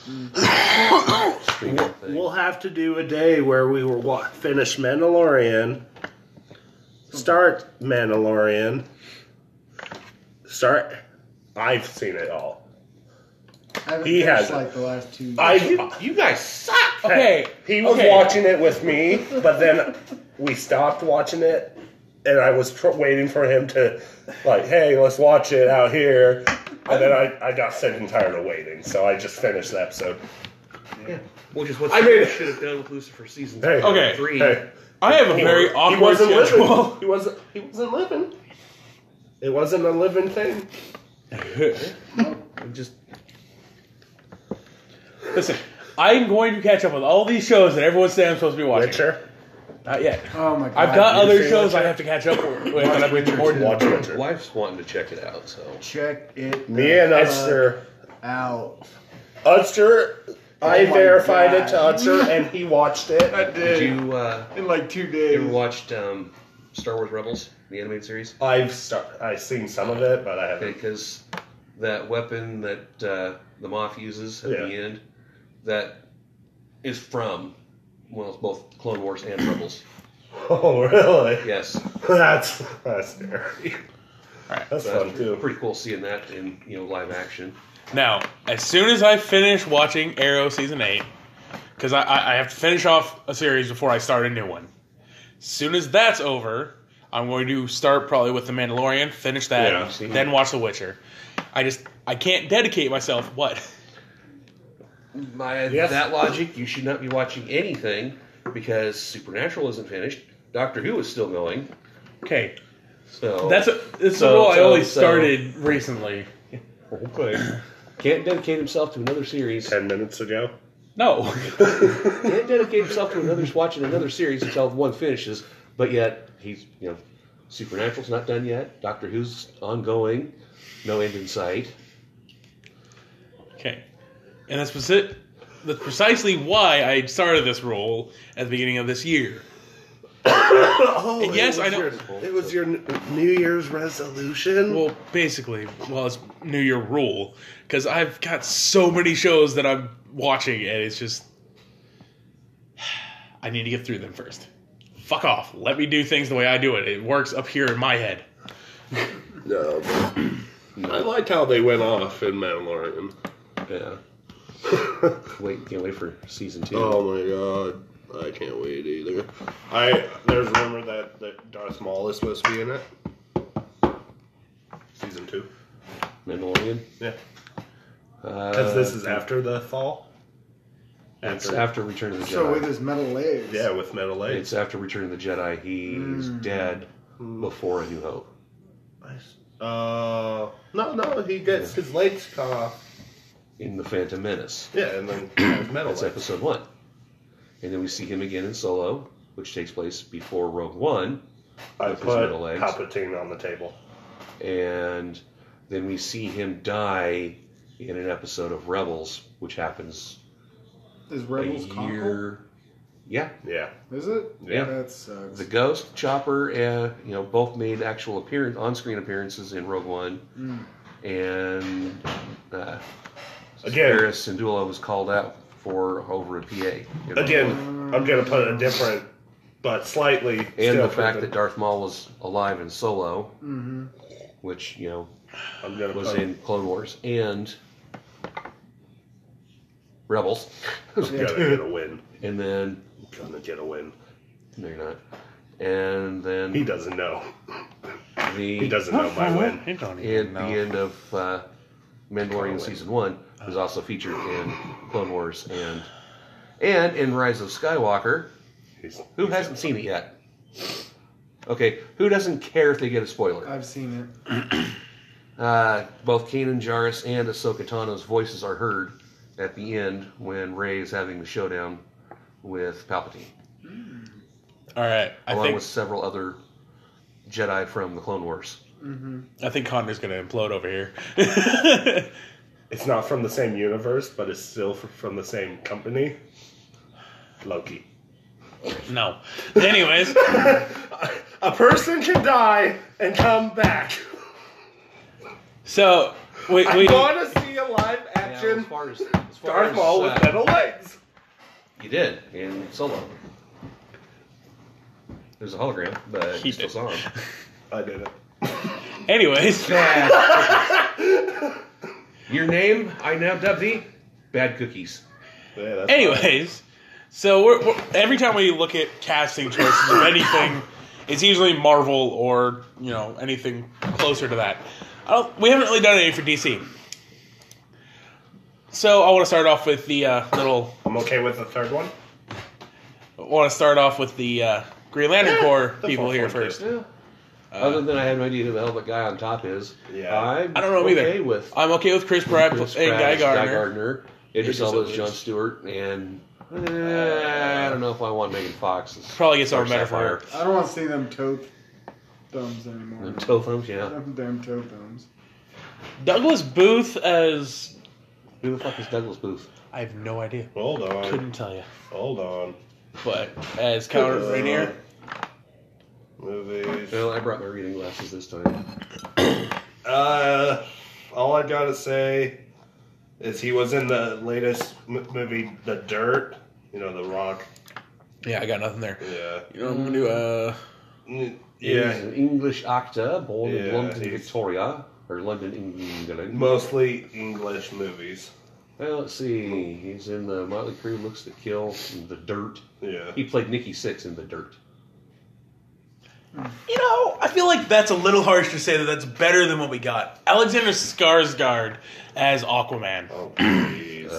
We'll have to do a day where we will finish Mandalorian, start Mandalorian, I've seen it all. I haven't He finished hasn't. like the last 2 years. You guys suck. Okay. He was watching it with me, but then we stopped watching it, and I was waiting for him to, like, hey, let's watch it out here. And then I got sick and tired of waiting, so I just finished the episode. Yeah. Which is what I mean- should have done with Lucifer season Hey, Okay. 3. Hey, I have a very awkward schedule. living. He wasn't living. It wasn't a living thing. Just Listen, I'm going to catch up with all these shows that everyone's saying I'm supposed to be watching. Witcher. Not yet. Oh my god. I've got you other seen shows Witcher? I have to catch up with, and I've been bored. Watch Witcher. wife's wanting to check it out, so Check it. Me and the Udster. fuck out. Udster. I my verified it God. to Udster, and he watched it. did you in like 2 days. ever watched Star Wars Rebels, the animated series? I've seen some of it, but I haven't. Because that weapon that the Moff uses at the end, that is from, well, it's both Clone Wars and Rebels. Oh, really? Yes. That's scary. That's So fun too. pretty cool seeing that in live action. Now, as soon as I finish watching Arrow season 8, because I have to finish off a series before I start a new one. As soon as that's over, I'm going to start probably with The Mandalorian, finish that, Yeah. then watch The Witcher. I can't dedicate myself. What? By Yes. that logic, you should not be watching anything because Supernatural isn't finished. Doctor Who is still going. Okay, So it's a role I only started recently. okay. Can't dedicate himself to another series. 10 minutes ago. No. Can't dedicate himself to watching another series until one finishes. But yet he's Supernatural's not done yet. Doctor Who's ongoing. No end in sight. Okay. And that's precisely why I started this role at the beginning of this year. Oh, And yes, I know. It was your New Year's resolution. Well, basically, it's New Year rule. Because I've got so many shows that I'm watching, and it's just... I need to get through them first. Fuck off. Let me do things the way I do it. It works up here in my head. No, but I liked how they went off in Mandalorian. Yeah. Can't wait for season 2. Oh my god. I can't wait either. There's rumor that Darth Maul is supposed to be in it. Season 2. Mandalorian. Yeah. Because this is after the fall. It's after Return of the Jedi. So with his metal legs. Yeah, with metal legs. It's after Return of the Jedi. He's dead before A New Hope. No, he gets his legs cut off. In The Phantom Menace. Yeah, and then has metal That's legs. episode 1. And then we see him again in Solo, which takes place before Rogue One. I with his put metal legs. Palpatine on the table. And then we see him die in an episode of Rebels, which happens Is Rebels a comical? year. Yeah. Yeah. Is it? Yeah. That sucks. The Ghost, Chopper, both made actual on-screen appearances in Rogue One. And Again. Paris Syndulla was called out for over a PA. in Rogue Again, One. I'm going to put a different, but slightly. And still the fact proven- that Darth Maul was alive in Solo, which, I'm gonna was put, in Clone Wars and Rebels. Gonna get a win. And then, Gonna get a win. no, you're not. And then, He doesn't know. He doesn't know my win. You don't even And the know. end of Mandalorian Season 1 was also featured in Clone Wars and in Rise of Skywalker. Who hasn't seen it yet? Okay, who doesn't care if they get a spoiler? I've seen it. Both Kanan Jarrus and Ahsoka Tano's voices are heard at the end when Rey is having the showdown with Palpatine, All right, along with several other Jedi from the Clone Wars. I think Connor's going to implode over here. It's not from the same universe, but it's still from the same company. Loki. No. Anyways, A person can die and come back. so we I want to see a live Yeah, action as far Darth Maul with metal legs. You did in Solo. There's a hologram, but He you still did. saw him. I did it. anyways, Your name, I now dub thee, Bad Cookies. Yeah, that's anyways, so we're every time we look at casting choices of anything, it's usually Marvel or anything closer to that. We haven't really done any for DC. So I want to start off with the little. I'm okay with the third one. I want to start off with the Green Lantern Corps the people fourth here one, too. first. Yeah. Other than I have no idea who the hell the guy on top is. Yeah. I'm I don't know okay either. with I'm okay with Chris Pratt Chris and Pratt Guy as Gardner. Idris Idris Elba as Elba Jon is- Stewart, and I don't know if I want Megan Fox. As Probably gets over Dark better for her. Sapphire. I don't want to see them toe thumbs anymore. Them toe thumbs, yeah. Them damn toe thumbs. Douglas Booth as Who the fuck is Douglas Booth? I have no idea. Hold on. Couldn't tell you. Hold on. But as Count Rainier, Movies. Well, I brought my reading glasses this time. All I gotta say is he was in the latest movie, The Dirt. You know, The Rock. yeah, I got nothing there. Yeah. You know, I'm gonna do He's Yeah. an English actor born in Yeah, London, he's- Victoria, or London, England. Mostly English movies. Well, let's see. He's in the Motley Crue, Looks to Kill, The Dirt. Yeah. He played Nikki Sixx in The Dirt. I feel like that's a little harsh to say that that's better than what we got. Alexander Skarsgård as Aquaman. Oh, please.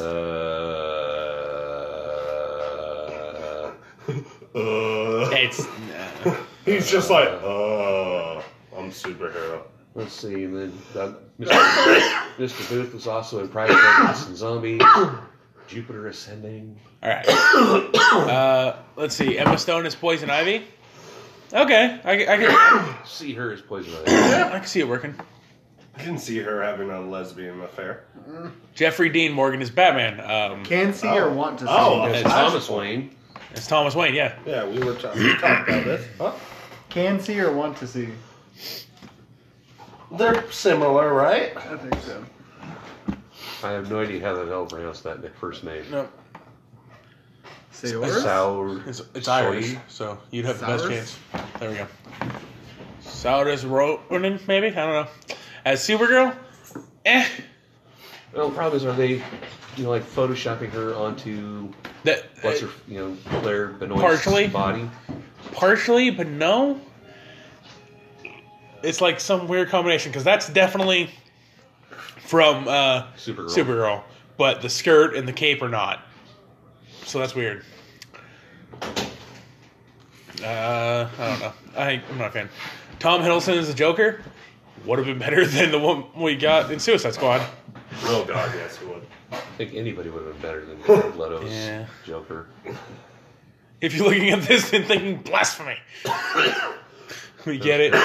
It's He's just like, I'm superhero. Let's see, and then Mr. Booth was also in Private Evidence and Zombies, Jupiter Ascending. all right. Let's see. Emma Stone as Poison Ivy. Okay, I can See her as Poison Ivy. I can see it working. I can see her having a lesbian affair. Jeffrey Dean Morgan is Batman. Can see or want to see. And Thomas Wayne. It's Thomas Wayne. Yeah. Yeah, we talked about this. Huh? Can see or want to see. They're similar, right? I think so. I have no idea how the hell to pronounce that first name. No, Sailors? Sour. it's Irish, so you'd have the best Sours? chance. There we go. Saoirse Ronan, maybe? I don't know. As Supergirl, Well, the problem is, are they, like photoshopping her onto that what's her, Claire Benoit's Partially. body? partially, but no. It's like some weird combination because that's definitely from Supergirl, but the skirt and the cape are not. So that's weird. I don't know. I'm not a fan. Tom Hiddleston as the Joker would have been better than the one we got in Suicide Squad. Oh, God, yes, he would. I think anybody would have been better than Jared Leto's Yeah. Joker. If you're looking at this and thinking blasphemy, we get it.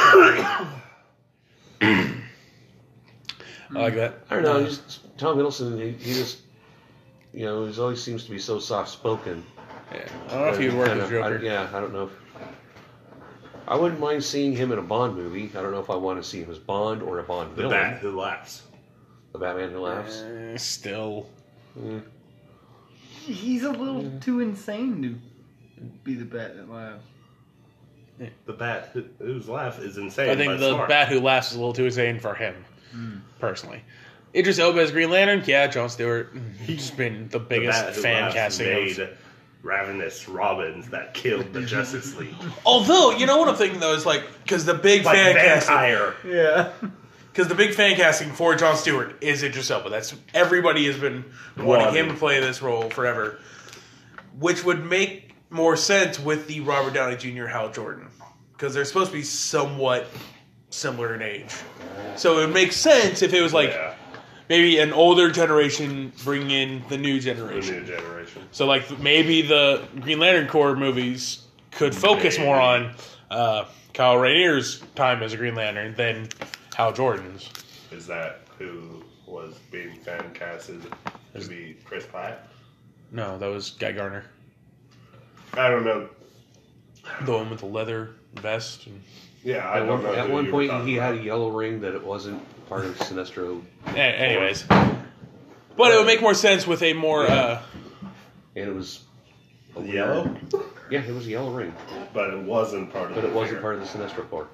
I like that. I don't know. Tom Hiddleston, he just, he always seems to be so soft spoken. Yeah. I don't know if he would work with Joker. I don't know. I wouldn't mind seeing him in a Bond movie. I don't know if I want to see him as Bond or a Bond The villain. Bat Who Laughs. The Batman Who Laughs. Still. He's a little too insane to be the bat that laughs. The Bat Whose Laugh is insane. I think but the smart. Bat Who Laughs is a little too insane for him, personally. Idris Elba as Green Lantern, yeah, Jon Stewart. He's been the The biggest Bat Who fan Laughs casting made of. ravenous robins that killed the Justice League. Although, you know what I'm thinking though is like because the big fan casting, vampire. Yeah. because the big fan casting for Jon Stewart is Idris Elba. That's everybody has been wanting him to play this role forever, which would make more sense with the Robert Downey Jr. Hal Jordan because they're supposed to be somewhat similar in age. So it would make sense if it was like maybe an older generation bringing in the new generation. The new generation. So, like, maybe the Green Lantern Corps movies could focus more on Kyle Rayner's time as a Green Lantern than Hal Jordan's. Is that who was being fan casted to be Chris Pratt? No, that was Guy Garner. I don't know. The one with the leather vest. And... Yeah, I don't know. At one point, he had a yellow ring that it wasn't part of Sinestro. Anyways. But it would make more sense with a more... And it was... Yellow? Yeah, it was a yellow ring. But it wasn't part of But it wasn't part of the Sinestro Corps.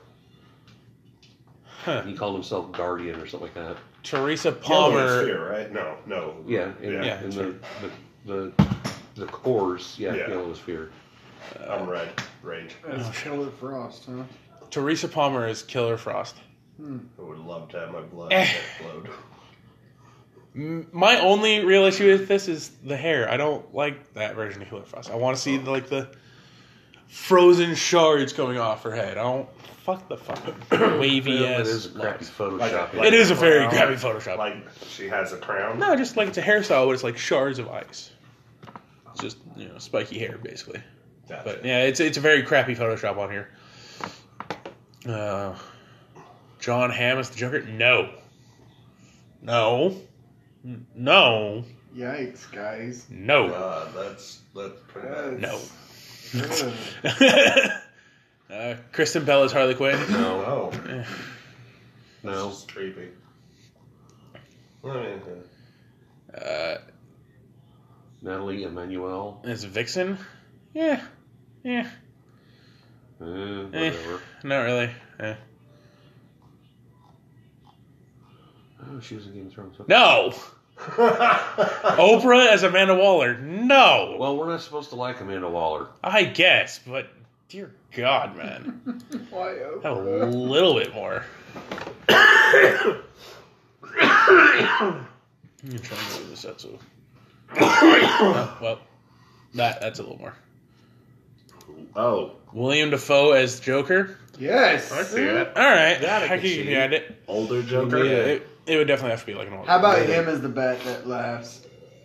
Huh. He called himself Guardian or something like that. Teresa Yellow Palmer... is fear, right? No. Yeah, in the cores, yellow is fear. I'm red. Rage. That's Killer Frost, huh? Teresa Palmer is Killer Frost. I would love to have my blood explode. My only real issue with this is the hair. I don't like that version of Killer Frost. I want to see the frozen shards coming off her head. I don't fuck the fucking wavy ass. It is a crappy Photoshop. It is a very crappy Photoshop. Like she has a crown. No, just like it's a hairstyle, but it's like shards of ice. It's just spiky hair basically. Gotcha. But yeah, it's a very crappy Photoshop on here. John Hamm as the Joker? No. Yikes, guys. No. That's pretty bad. No. Ugh. Kristen Bell as Harley Quinn? No. Eh. That's No. just creepy. Natalie Emmanuel. As Vixen? Yeah. Whatever. Not really. Eh. Oh, she was in Game of Thrones. Okay. No! Oprah as Amanda Waller? No! Well, we're not supposed to like Amanda Waller. I guess, but dear God, man. Why Have a Oprah? little bit more. I'm trying to move this out so. Well, that's a little more. Oh, William Dafoe as Joker? Yes. I see it. Alright, That I I can can get see. behind it. Older Joker. Yeah, it would definitely have to be like an older. How about him as the bat that laughs?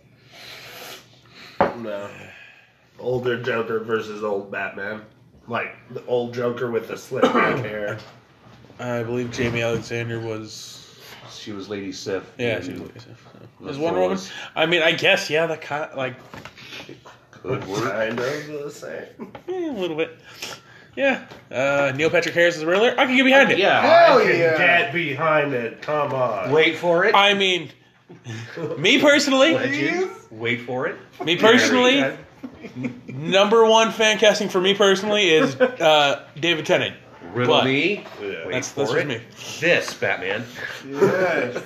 No. Older Joker versus old Batman. Like the old Joker with the slick back hair. I believe Jamie Alexander was. She was Lady Sif. Yeah, she was Wonder Woman. I mean, I guess that kind of, like Could work. Kind of the same. a little bit. Yeah. Neil Patrick Harris is the Riddler. I can get behind it. Yeah. Hell I can yeah. get behind it. Come on. Wait for it. I mean, me personally, Legend. Wait for it. me personally, number one fan casting for me personally is David Tennant. Riddle But- me. Yeah. Wait That's for just it. me. This Batman. Yes.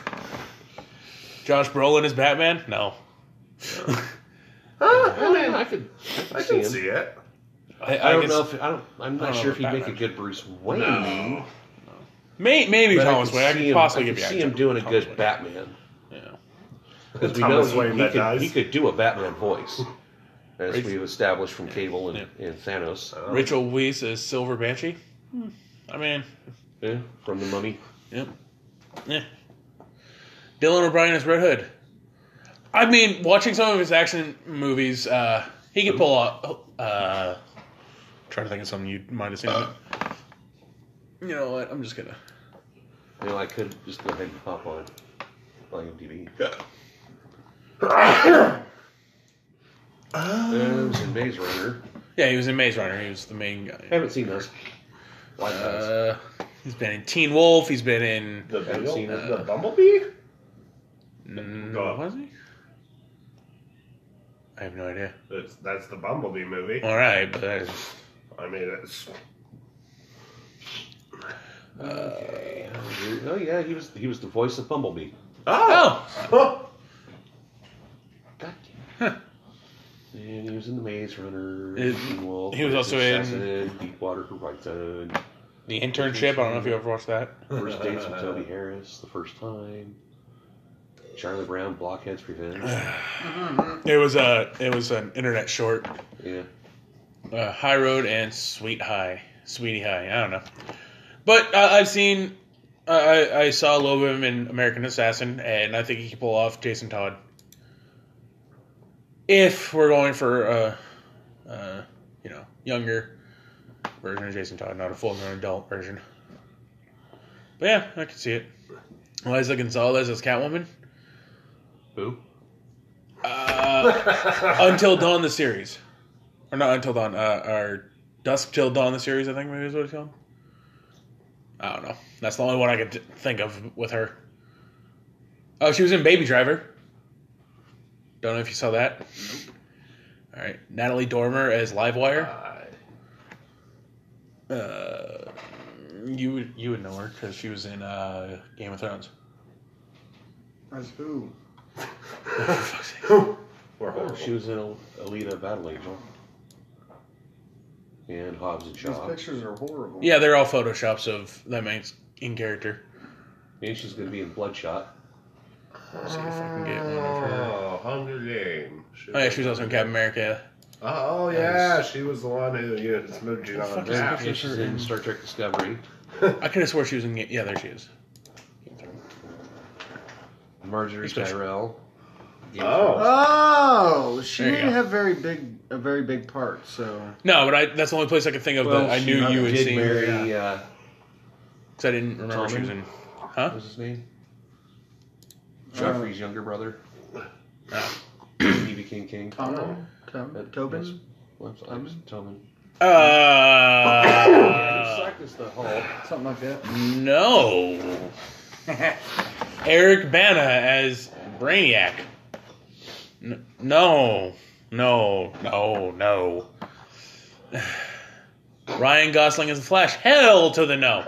Josh Brolin is Batman? No. I could I see can him. see it. I don't can know s- if I'm I not don't sure know if he'd about make a Batman. good Bruce Wayne. No. Maybe But Thomas Wayne. I could possibly get see behind him Thomas doing a good Wayne. Batman Yeah. because we Thomas know Wayne that dies. he could do a Batman voice, as we've established from Cable and Thanos. Rachel Weisz is Silver Banshee. I mean, Yeah, from the Mummy. yep. Yeah. Dylan O'Brien is Red Hood. I mean, watching some of his action movies, he could pull off. Trying to think of something you might have seen. You know what? I'm just gonna. You know, I could just go ahead and pop on IMDb. It was in Maze Runner. Yeah, he was in Maze Runner. He was the main guy. Haven't seen those. Like those. He's been in Teen Wolf. He's been in. The Haven't Beetle? seen it. The Bumblebee? Was he? I have no idea. That's the Bumblebee movie. All right, but I mean, it's Oh yeah, he was the voice of Bumblebee. oh, God damn. And he was in The Maze Runner. He was also in Deepwater Horizon. The Internship. I don't know if you ever watched that. First Dates with Toby Harris, The First Time. Charlie Brown, Blockhead's Revenge. It was an internet short. Yeah. High Road and Sweetie High. I don't know, but I've seen. I saw a little bit of him in American Assassin, and I think he can pull off Jason Todd. If we're going for younger version of Jason Todd, not a full-grown adult version. But yeah, I can see it. Liza Gonzalez as Catwoman. Who? Until Dawn the series. Or not Until Dawn, or Dusk Till Dawn the series, I think maybe is what it's called. I don't know. That's the only one I could think of with her. Oh, she was in Baby Driver. Don't know if you saw that. Nope. All right. Natalie Dormer as Livewire. You would know her because she was in Game of Thrones. As who? She was in Alita Battle Angel. And Hobbs and These Shaw. pictures are horrible. Yeah, they're all photoshops of that main in character. Maybe she's going to be in Bloodshot. Let's see if I can get one of her. Hunger Games. Oh, yeah, she was also in Captain America. Oh, yeah, she was the one who smooching on is that. that? Yeah, she's in Star Trek Discovery. I could have swore she was in. Yeah, there she is. Marjorie Tyrell. Oh, she There you didn't go. have a very big part. So No, but that's the only place I could think of that I knew you had did seen. marry, Because I didn't remember she was in. Huh? what was his name? Joffrey's younger brother. Oh. He became king. Tobin. Tobin. Uh, Cyclus the Hulk. Something like that. no. Eric Bana as Brainiac. No. Ryan Gosling as the Flash. Hell to the no.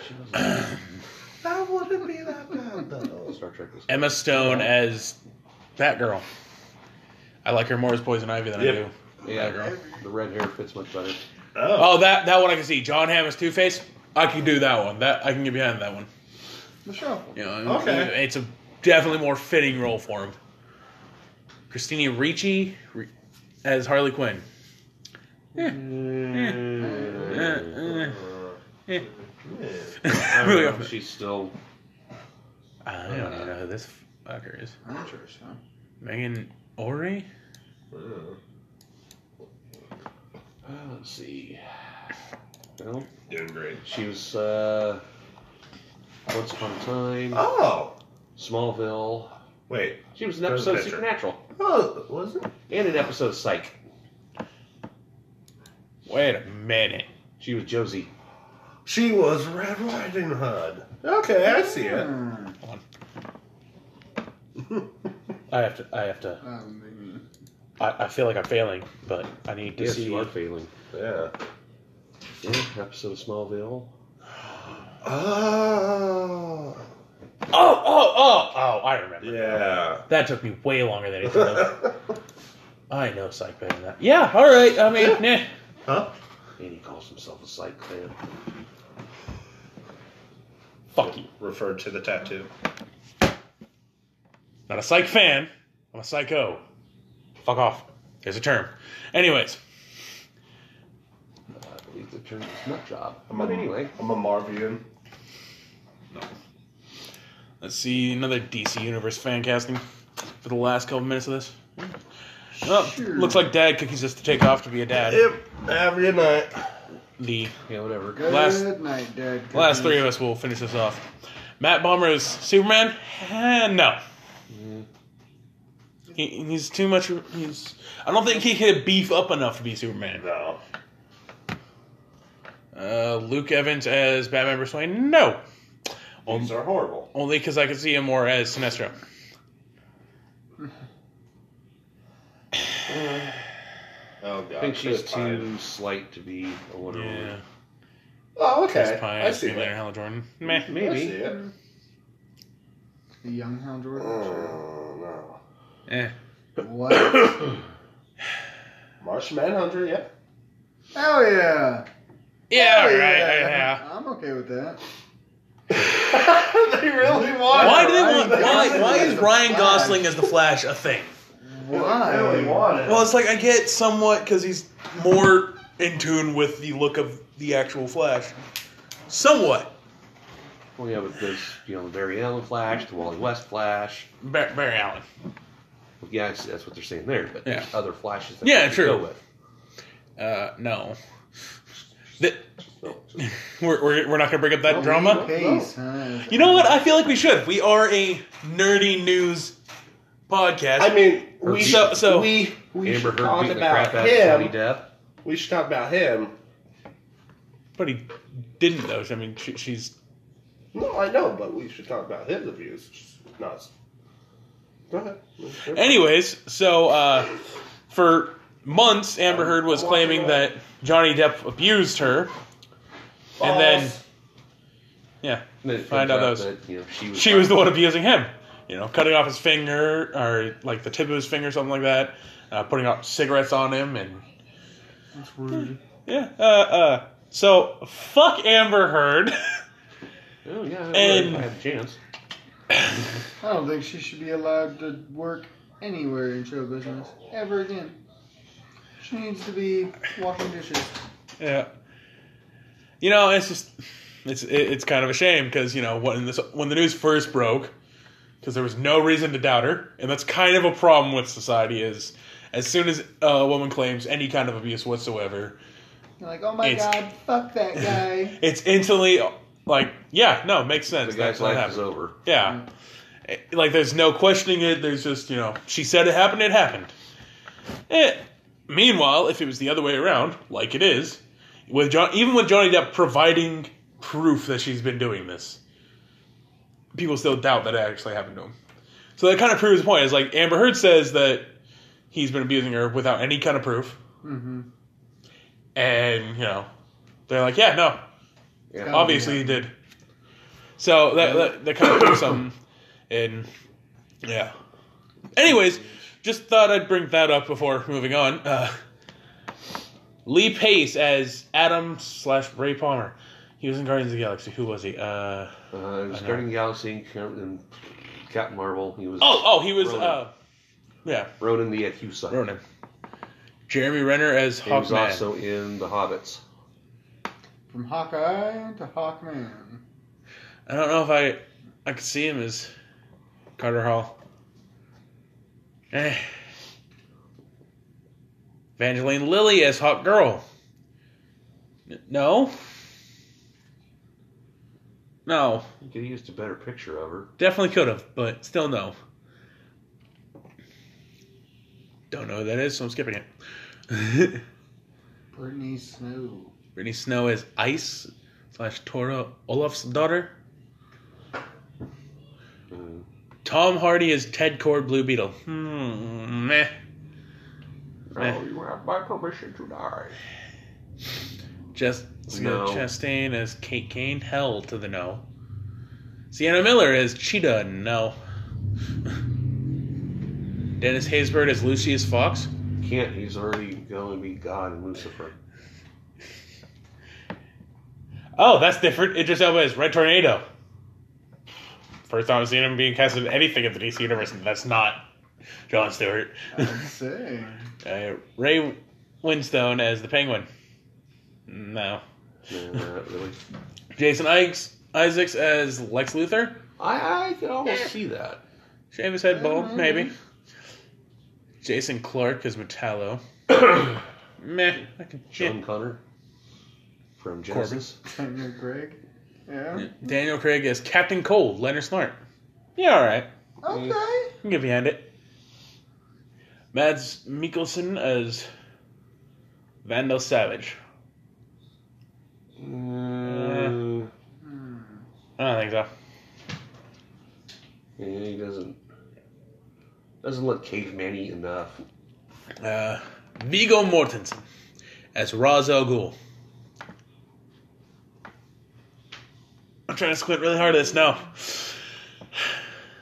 That wouldn't be that bad, though. Star Trek Discovery. Emma Stone as Batgirl. I like her more as Poison Ivy than I do. Yeah, Batgirl. the red hair fits much better. Oh, that one I can see. John Hamm as Two-Face. I can do that one. That I can get behind that one. Michelle. You know, Okay. it's a definitely more fitting role for him. Christina Ricci as Harley Quinn. I don't know if she's still. I don't even know who this fucker is. Interesting. Megan Ori? Let's see. Well, Doing great. she was Once Upon a Time, Oh! Smallville. Wait. She was in an There's a episode of picture. Supernatural Oh, was it? and an episode of Psych. Wait a minute. She was Josie. She was Red Riding Hood. Okay, I see it. Hold on. I have to. I feel like I'm failing, but I need to Yes, see. you are failing. Yeah. Yeah, episode of Smallville. Oh. Oh, I remember. Yeah. That took me way longer than it should have. I know Psych better than that. Yeah, alright. I mean, nah. Huh? And he calls himself a Psych fan. Fuck you. Referred to the tattoo. Not a Psych fan. I'm a psycho. Fuck off. There's a term. Anyways. I believe the term is nut job. I'm But anyway. I'm a Marvian. Let's see another DC Universe fan casting for the last couple minutes of this. Well, looks like Dad Cookies has to take off to be a dad. Yep. Have a good night. The Yeah, whatever. Good Last- night, Dad. last three of us will finish this off. Matt Bomber is Superman? No. He's too much. I don't think he could beef up enough to be Superman. No. Luke Evans as Batman Bruce Wayne? No. These are horrible. Only because I could see him more as Sinestro. Oh, God. I think she's Chris Pine. too slight to be a Wonder Yeah. Woman. Oh, Chris okay. Pine, I see Green Lantern, that. Hal Jordan. Meh. I see Maybe. it. The young Hal Jordan. Oh, no. Eh. What? Martian Manhunter, yeah. Hell yeah. Yeah, Hell right. Yeah. I'm okay with that. They really want Why it. do they want? Ryan Why is Gosling as the Ryan Flash. Gosling as the Flash a thing? Why? They really want it. Well, it's like I get somewhat because he's more in tune with the look of the actual Flash. Somewhat. Well, yeah, but there's, the Barry Allen Flash, the Wally West Flash. Barry Allen. Well, yeah, that's what they're saying there, but there's other Flashes that Yeah, they true. go with. No. We're not going to bring up that drama? Pace, huh? You know what? I feel like we should. We are a nerdy news podcast. I mean, we we should Amber Heard talk beating the crap about out of Johnny him. Depp. We should talk about him. But he didn't, though. I mean, she's... No, I know, but we should talk about his abuse. Not. Go ahead. Anyways, so for months, Amber Heard was claiming that Johnny Depp abused her. And then... Yeah, And then it find turns out that, she was the one abusing him. Cutting off his finger, or like the tip of his finger, something like that. Putting out cigarettes on him, and That's weird. yeah. So fuck Amber Heard. Oh, yeah, And- I had a chance. I don't think she should be allowed to work anywhere in show business ever again. She needs to be washing dishes. Yeah. It's just it's kind of a shame because when the news first broke, because there was no reason to doubt her, and that's kind of a problem with society is as soon as a woman claims any kind of abuse whatsoever, You're like, oh my It's- god, fuck that guy. it's instantly like, yeah, no, makes sense. The guy's That's what life is happened. over. Yeah. Like, there's no questioning it. There's just, she said it happened, it happened. Meanwhile, if it was the other way around, like it is, even with Johnny Depp providing proof that she's been doing this, people still doubt that it actually happened to him. So that kind of proves the point. It's like Amber Heard says that he's been abusing her without any kind of proof. Mm-hmm. And, they're like, yeah, no, Yeah. obviously he did. So that kind of proves something. And, yeah. Anyways, just thought I'd bring that up before moving on. Lee Pace as Adam/Ray Palmer. He was in Guardians of the Galaxy. Who was he? It was Guardians of the Galaxy and Captain Marvel. He was He was, Ronan. yeah, Ronan the Accused. Ronan. Jeremy Renner as He was Hawkman. also in The Hobbits. From Hawkeye to Hawkman. I don't know if I could see him as Carter Hall. Evangeline Lilly as Hawk Girl. No. No. You could have used a better picture of her. Definitely could have, but still no. Don't know who that is, so I'm skipping it. Brittany Snow. Brittany Snow as Ice/Tora Olaf's daughter. Tom Hardy as Ted Cord Blue Beetle. Meh. Oh, you have my permission to die. Jessica No. Chastain as Kate Kane. Hell to the no. Sienna Miller as Cheetah. No. Dennis Haysbert as Lucius Fox. Can't. He's already going to be God in Lucifer. Oh, that's different. Idris Elba as Red Tornado. First time I've seen him being cast in anything in the DC universe, and that's not Jon Stewart. I'd say. Ray Winstone as the Penguin. No. Not really. Jason Isaacs as Lex Luthor. I could almost see that. Shave his head bald, maybe. Jason Clarke as Metallo. Meh. I can, Sean Connor from Genesis. Daniel Craig. Yeah. Daniel Craig as Captain Cold, Leonard Smart. Yeah, alright. Okay. I can get behind it. Mads Mikkelsen as Vandal Savage. Mm, I don't think so. yeah, he doesn't look caveman-y enough. Viggo Mortensen as Ra's al Ghul. I'm trying to squint really hard at this. No.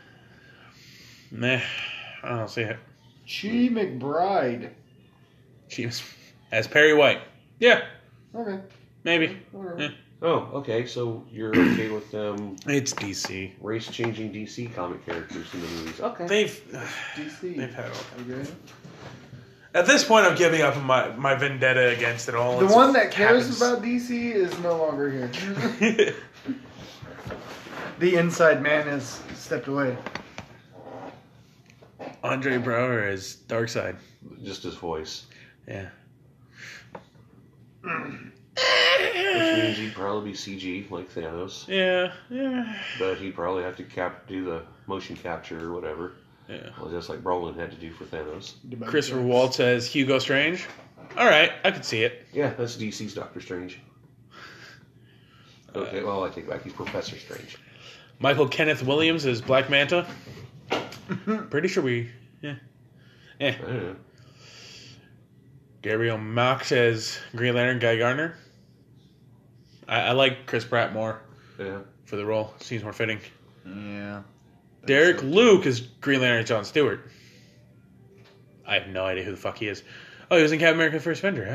Meh. I don't see it. Chi McBride. Sheamus as Perry White. Yeah, Okay. maybe. Whatever. Eh. Oh, okay. So you're okay with them It's DC. race-changing DC comic characters in the movies? Okay. They've DC. had all. Okay. At this point, I'm giving up my vendetta against it all. The It's one that cares happens. about DC is no longer here. The inside man has stepped away. Andre Brower is Darkseid. Just his voice, Yeah. which means he'd probably be CG like Thanos, Yeah. Yeah. but he'd probably have to do the motion capture or whatever, Yeah. well, just like Brolin had to do for Thanos. Christopher Waltz as Hugo Strange. All right, I could see it. Yeah, that's DC's Doctor Strange. Okay, well, I take it back. He's Professor Strange. Michael Kenneth Williams as Black Manta. Pretty sure we. Yeah. I don't know. Gabriel Max as Green Lantern Guy Gardner. I like Chris Pratt more Yeah. for the role. Seems more fitting. Yeah. Derek Luke as Green Lantern John Stewart. I have no idea who the fuck he is. Oh, he was in Captain America: The First Avenger,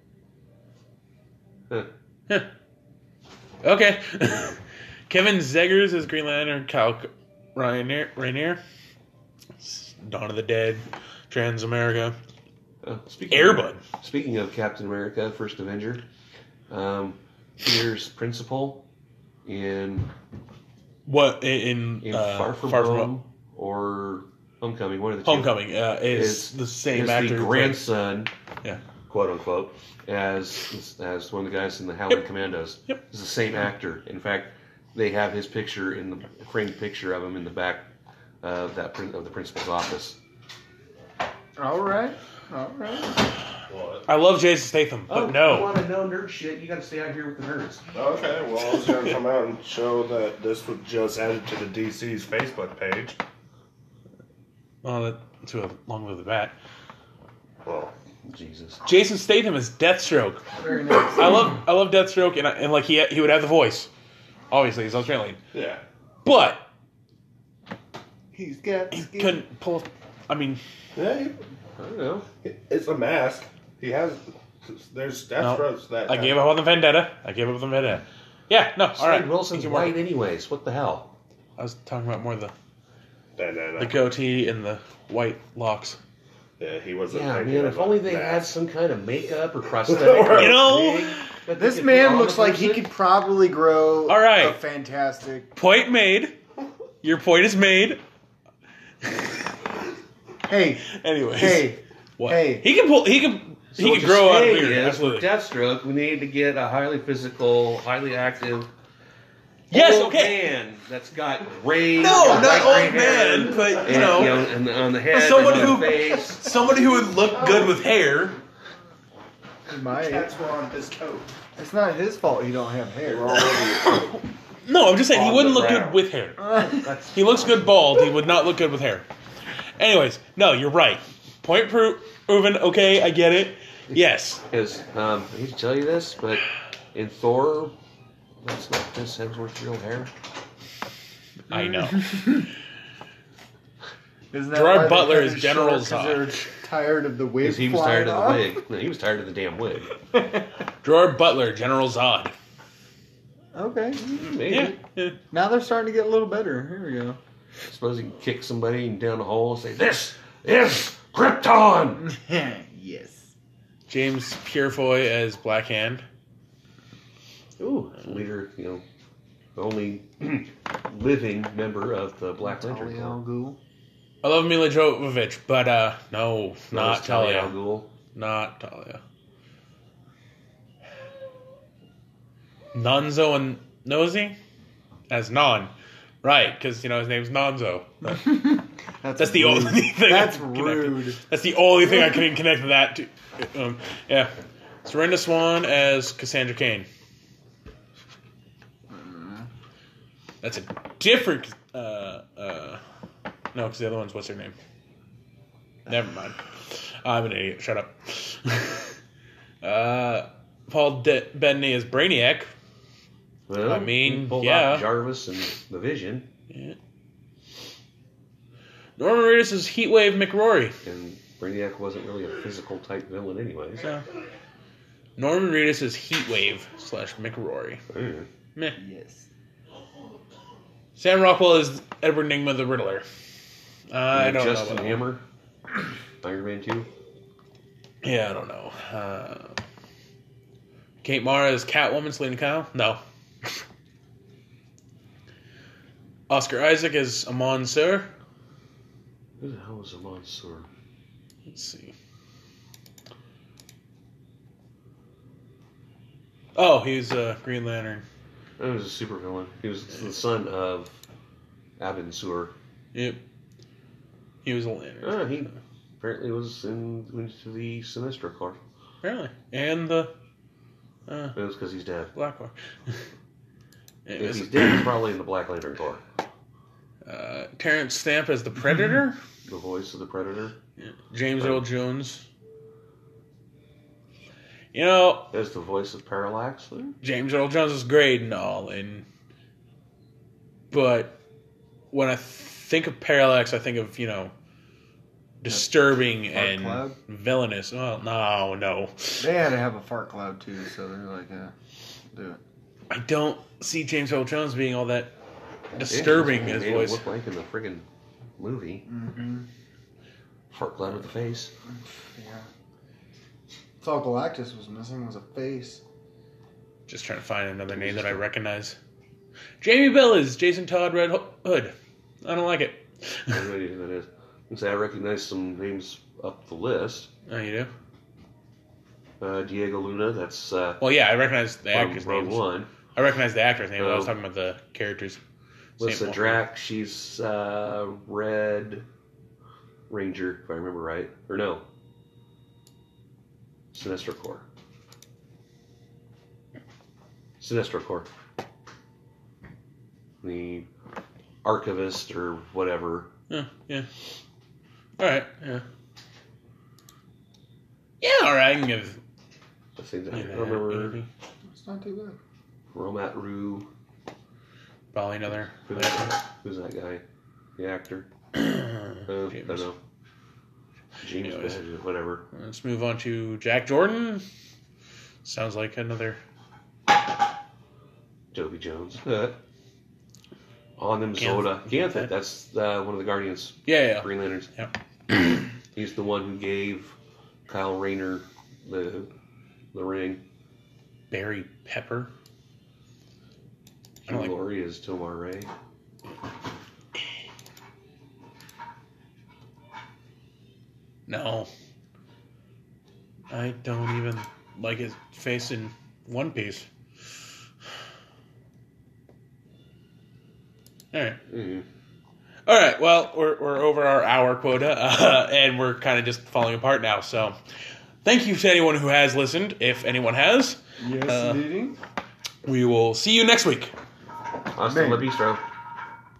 Huh. huh? Okay. Kevin Zegers as Green Lantern Kyle Rainier. Dawn of the Dead. Transamerica. Airbud. Speaking of Captain America, First Avenger, Peter's principal in What in Far From Home or Homecoming, one of the two. Homecoming is the same is actor. the who grandson, Yeah. quote unquote, as one of the guys in the Howling Yep. Commandos. Yep. It's the same actor. In fact, they have his picture in the framed picture of him in the back of the principal's office. All right. What? I love Jason Statham, but You no. want to know nerd shit? You got to stay out here with the nerds. Okay, well, I was going to come out and show that this was just added to the DC's Facebook page. Well, that's along with the bat. Well, Jesus. Jason Statham is Deathstroke. Very nice. I love Deathstroke, and like he would have the voice. Obviously, he's Australian, yeah. but He's got he skin. couldn't pull. I mean, Yeah, I don't know. it's a mask. He has. There's Deathstrokes that. I gave up on the vendetta. Yeah, no, all right. Slade Wilson's Thank you, Mark. white anyways. What the hell? I was talking about more the No. goatee and the white locks. Yeah, he wasn't. Yeah, thinking man, of if a only they had mask. some kind of makeup or prosthetic. You know, wig that they This could put man on looks the like he person. could probably grow All right. a fantastic. Point made. Your point is made. Hey, Anyways, hey, what? hey. He can pull. He can grow out of saying beard. is, Absolutely. For Deathstroke, we need to get a highly physical, highly active. Yes, old okay. man that's got gray. No, got not light old gray hair, man, but, you and, know, and on the head, someone and on who- the face. Somebody who would look good with hair. He might. That's on his coat. It's not his fault he don't have hair. No, I'm just saying he On wouldn't the look good ground. with hair. That's He looks good bald. He would not look good with hair. Anyways, no, you're right. Point proven. Okay, I get it. Yes. because I hate to tell you this, but in Thor, that's not Chris Hemsworth's real hair. I know. Isn't that Gerard why they Butler cut is his General short 'cause Zod. they're tired of the wig Because he was flying tired of off? the wig. No, he was tired of the damn wig. Gerard Butler, General Zod. Okay. Maybe. Yeah. Now they're starting to get a little better. Here we go. Suppose he can kick somebody down the hole and say, "This is Krypton." Yes. James Purefoy as Black Hand. Ooh, leader, the only living member of the Black Lantern Talia Corps. al Ghul. I love Mila Jovovich, but no, not It's Talia al Talia. Ghul. Not Talia. Nonzo and Nosy? As Non. Right, because, his name's Nonzo. That's the rude. only thing That's I can connect it. rude. That's the only thing I can connect that to. Yeah. Serena Swan as Cassandra Cain. That's a different... no, because the other one's... What's her name? Never mind. I'm an idiot. Shut up. Paul Bettany as Brainiac. Well, I mean, he pulled yeah. out Jarvis and the Vision, Yeah. Norman Reedus is Heatwave McRory. and Brainiac wasn't really a physical type villain anyways. So, Norman Reedus is Heatwave / McRory. Mm. Meh. Yes. Sam Rockwell is Edward Nygma the Riddler. I don't know. Justin about Hammer, Iron Man 2. Yeah, I don't know. Kate Mara is Catwoman, Selena Kyle? No. Oscar Isaac is Amon Sur. Who the hell is Amon Sur? Let's see. Oh, he's Green Lantern. He was a supervillain. He was the son of Abin Sur. Yep. He was a Lantern. He apparently was into the Sinestro Corps. Apparently. And the It was because he's dead. Black Corps. If he's dead, he's probably in the Black Lantern Corps. Terrence Stamp as the Predator. The voice of the Predator. Yeah. James Earl Jones. You know, As the voice of Parallax. James Earl Jones is great and all, but when I think of Parallax, I think of, disturbing Fart and Cloud? villainous. Well, no. They had to have a fart cloud too, so they're like, do it. I don't see James Earl Jones being all that disturbing as as voice. voice. Look like in the friggin' movie. Mm-hmm. Fart Cloud with the face. Yeah. That's all Galactus was missing was a face. Just trying to find another name that I recognize. Jamie Bell is Jason Todd Red Hood. I don't like it. I have no idea who that is. And say I recognize some names up the list. Oh, you do? Diego Luna, that's Well, yeah, I recognize the actor's Rogue name. One. I recognize the actor's name, but I was Oh. talking about the characters. Lissa Saint Drac, she's Red Ranger, if I remember right. Or no. Sinestro Corps. Sinestro Corps. The archivist or whatever. Yeah. Alright, yeah. Yeah, alright, I can give... I think that, I Yeah, remember maybe. It's not too bad. Romat Rue. Probably another... Who's that guy? The actor? I don't know. James Anyways. Badge, whatever. Let's move on to Jack Jordan. Sounds like another... Toby Jones. On them Ganthet. Zoda. Ganthet, that's one of the Guardians. Yeah. Green Lanterns. Yeah. He's the one who gave Kyle Rayner the ring. Barry Pepper. I Hugh don't like... Laurie is Tomar Ray. No. I don't even like his face in One Piece. Alright. Mm-hmm. Alright, well, we're over our hour quota, and we're kind of just falling apart now, so... Thank you to anyone who has listened, if anyone has. Yes, indeed. We will see you next week. Hasta la bistro.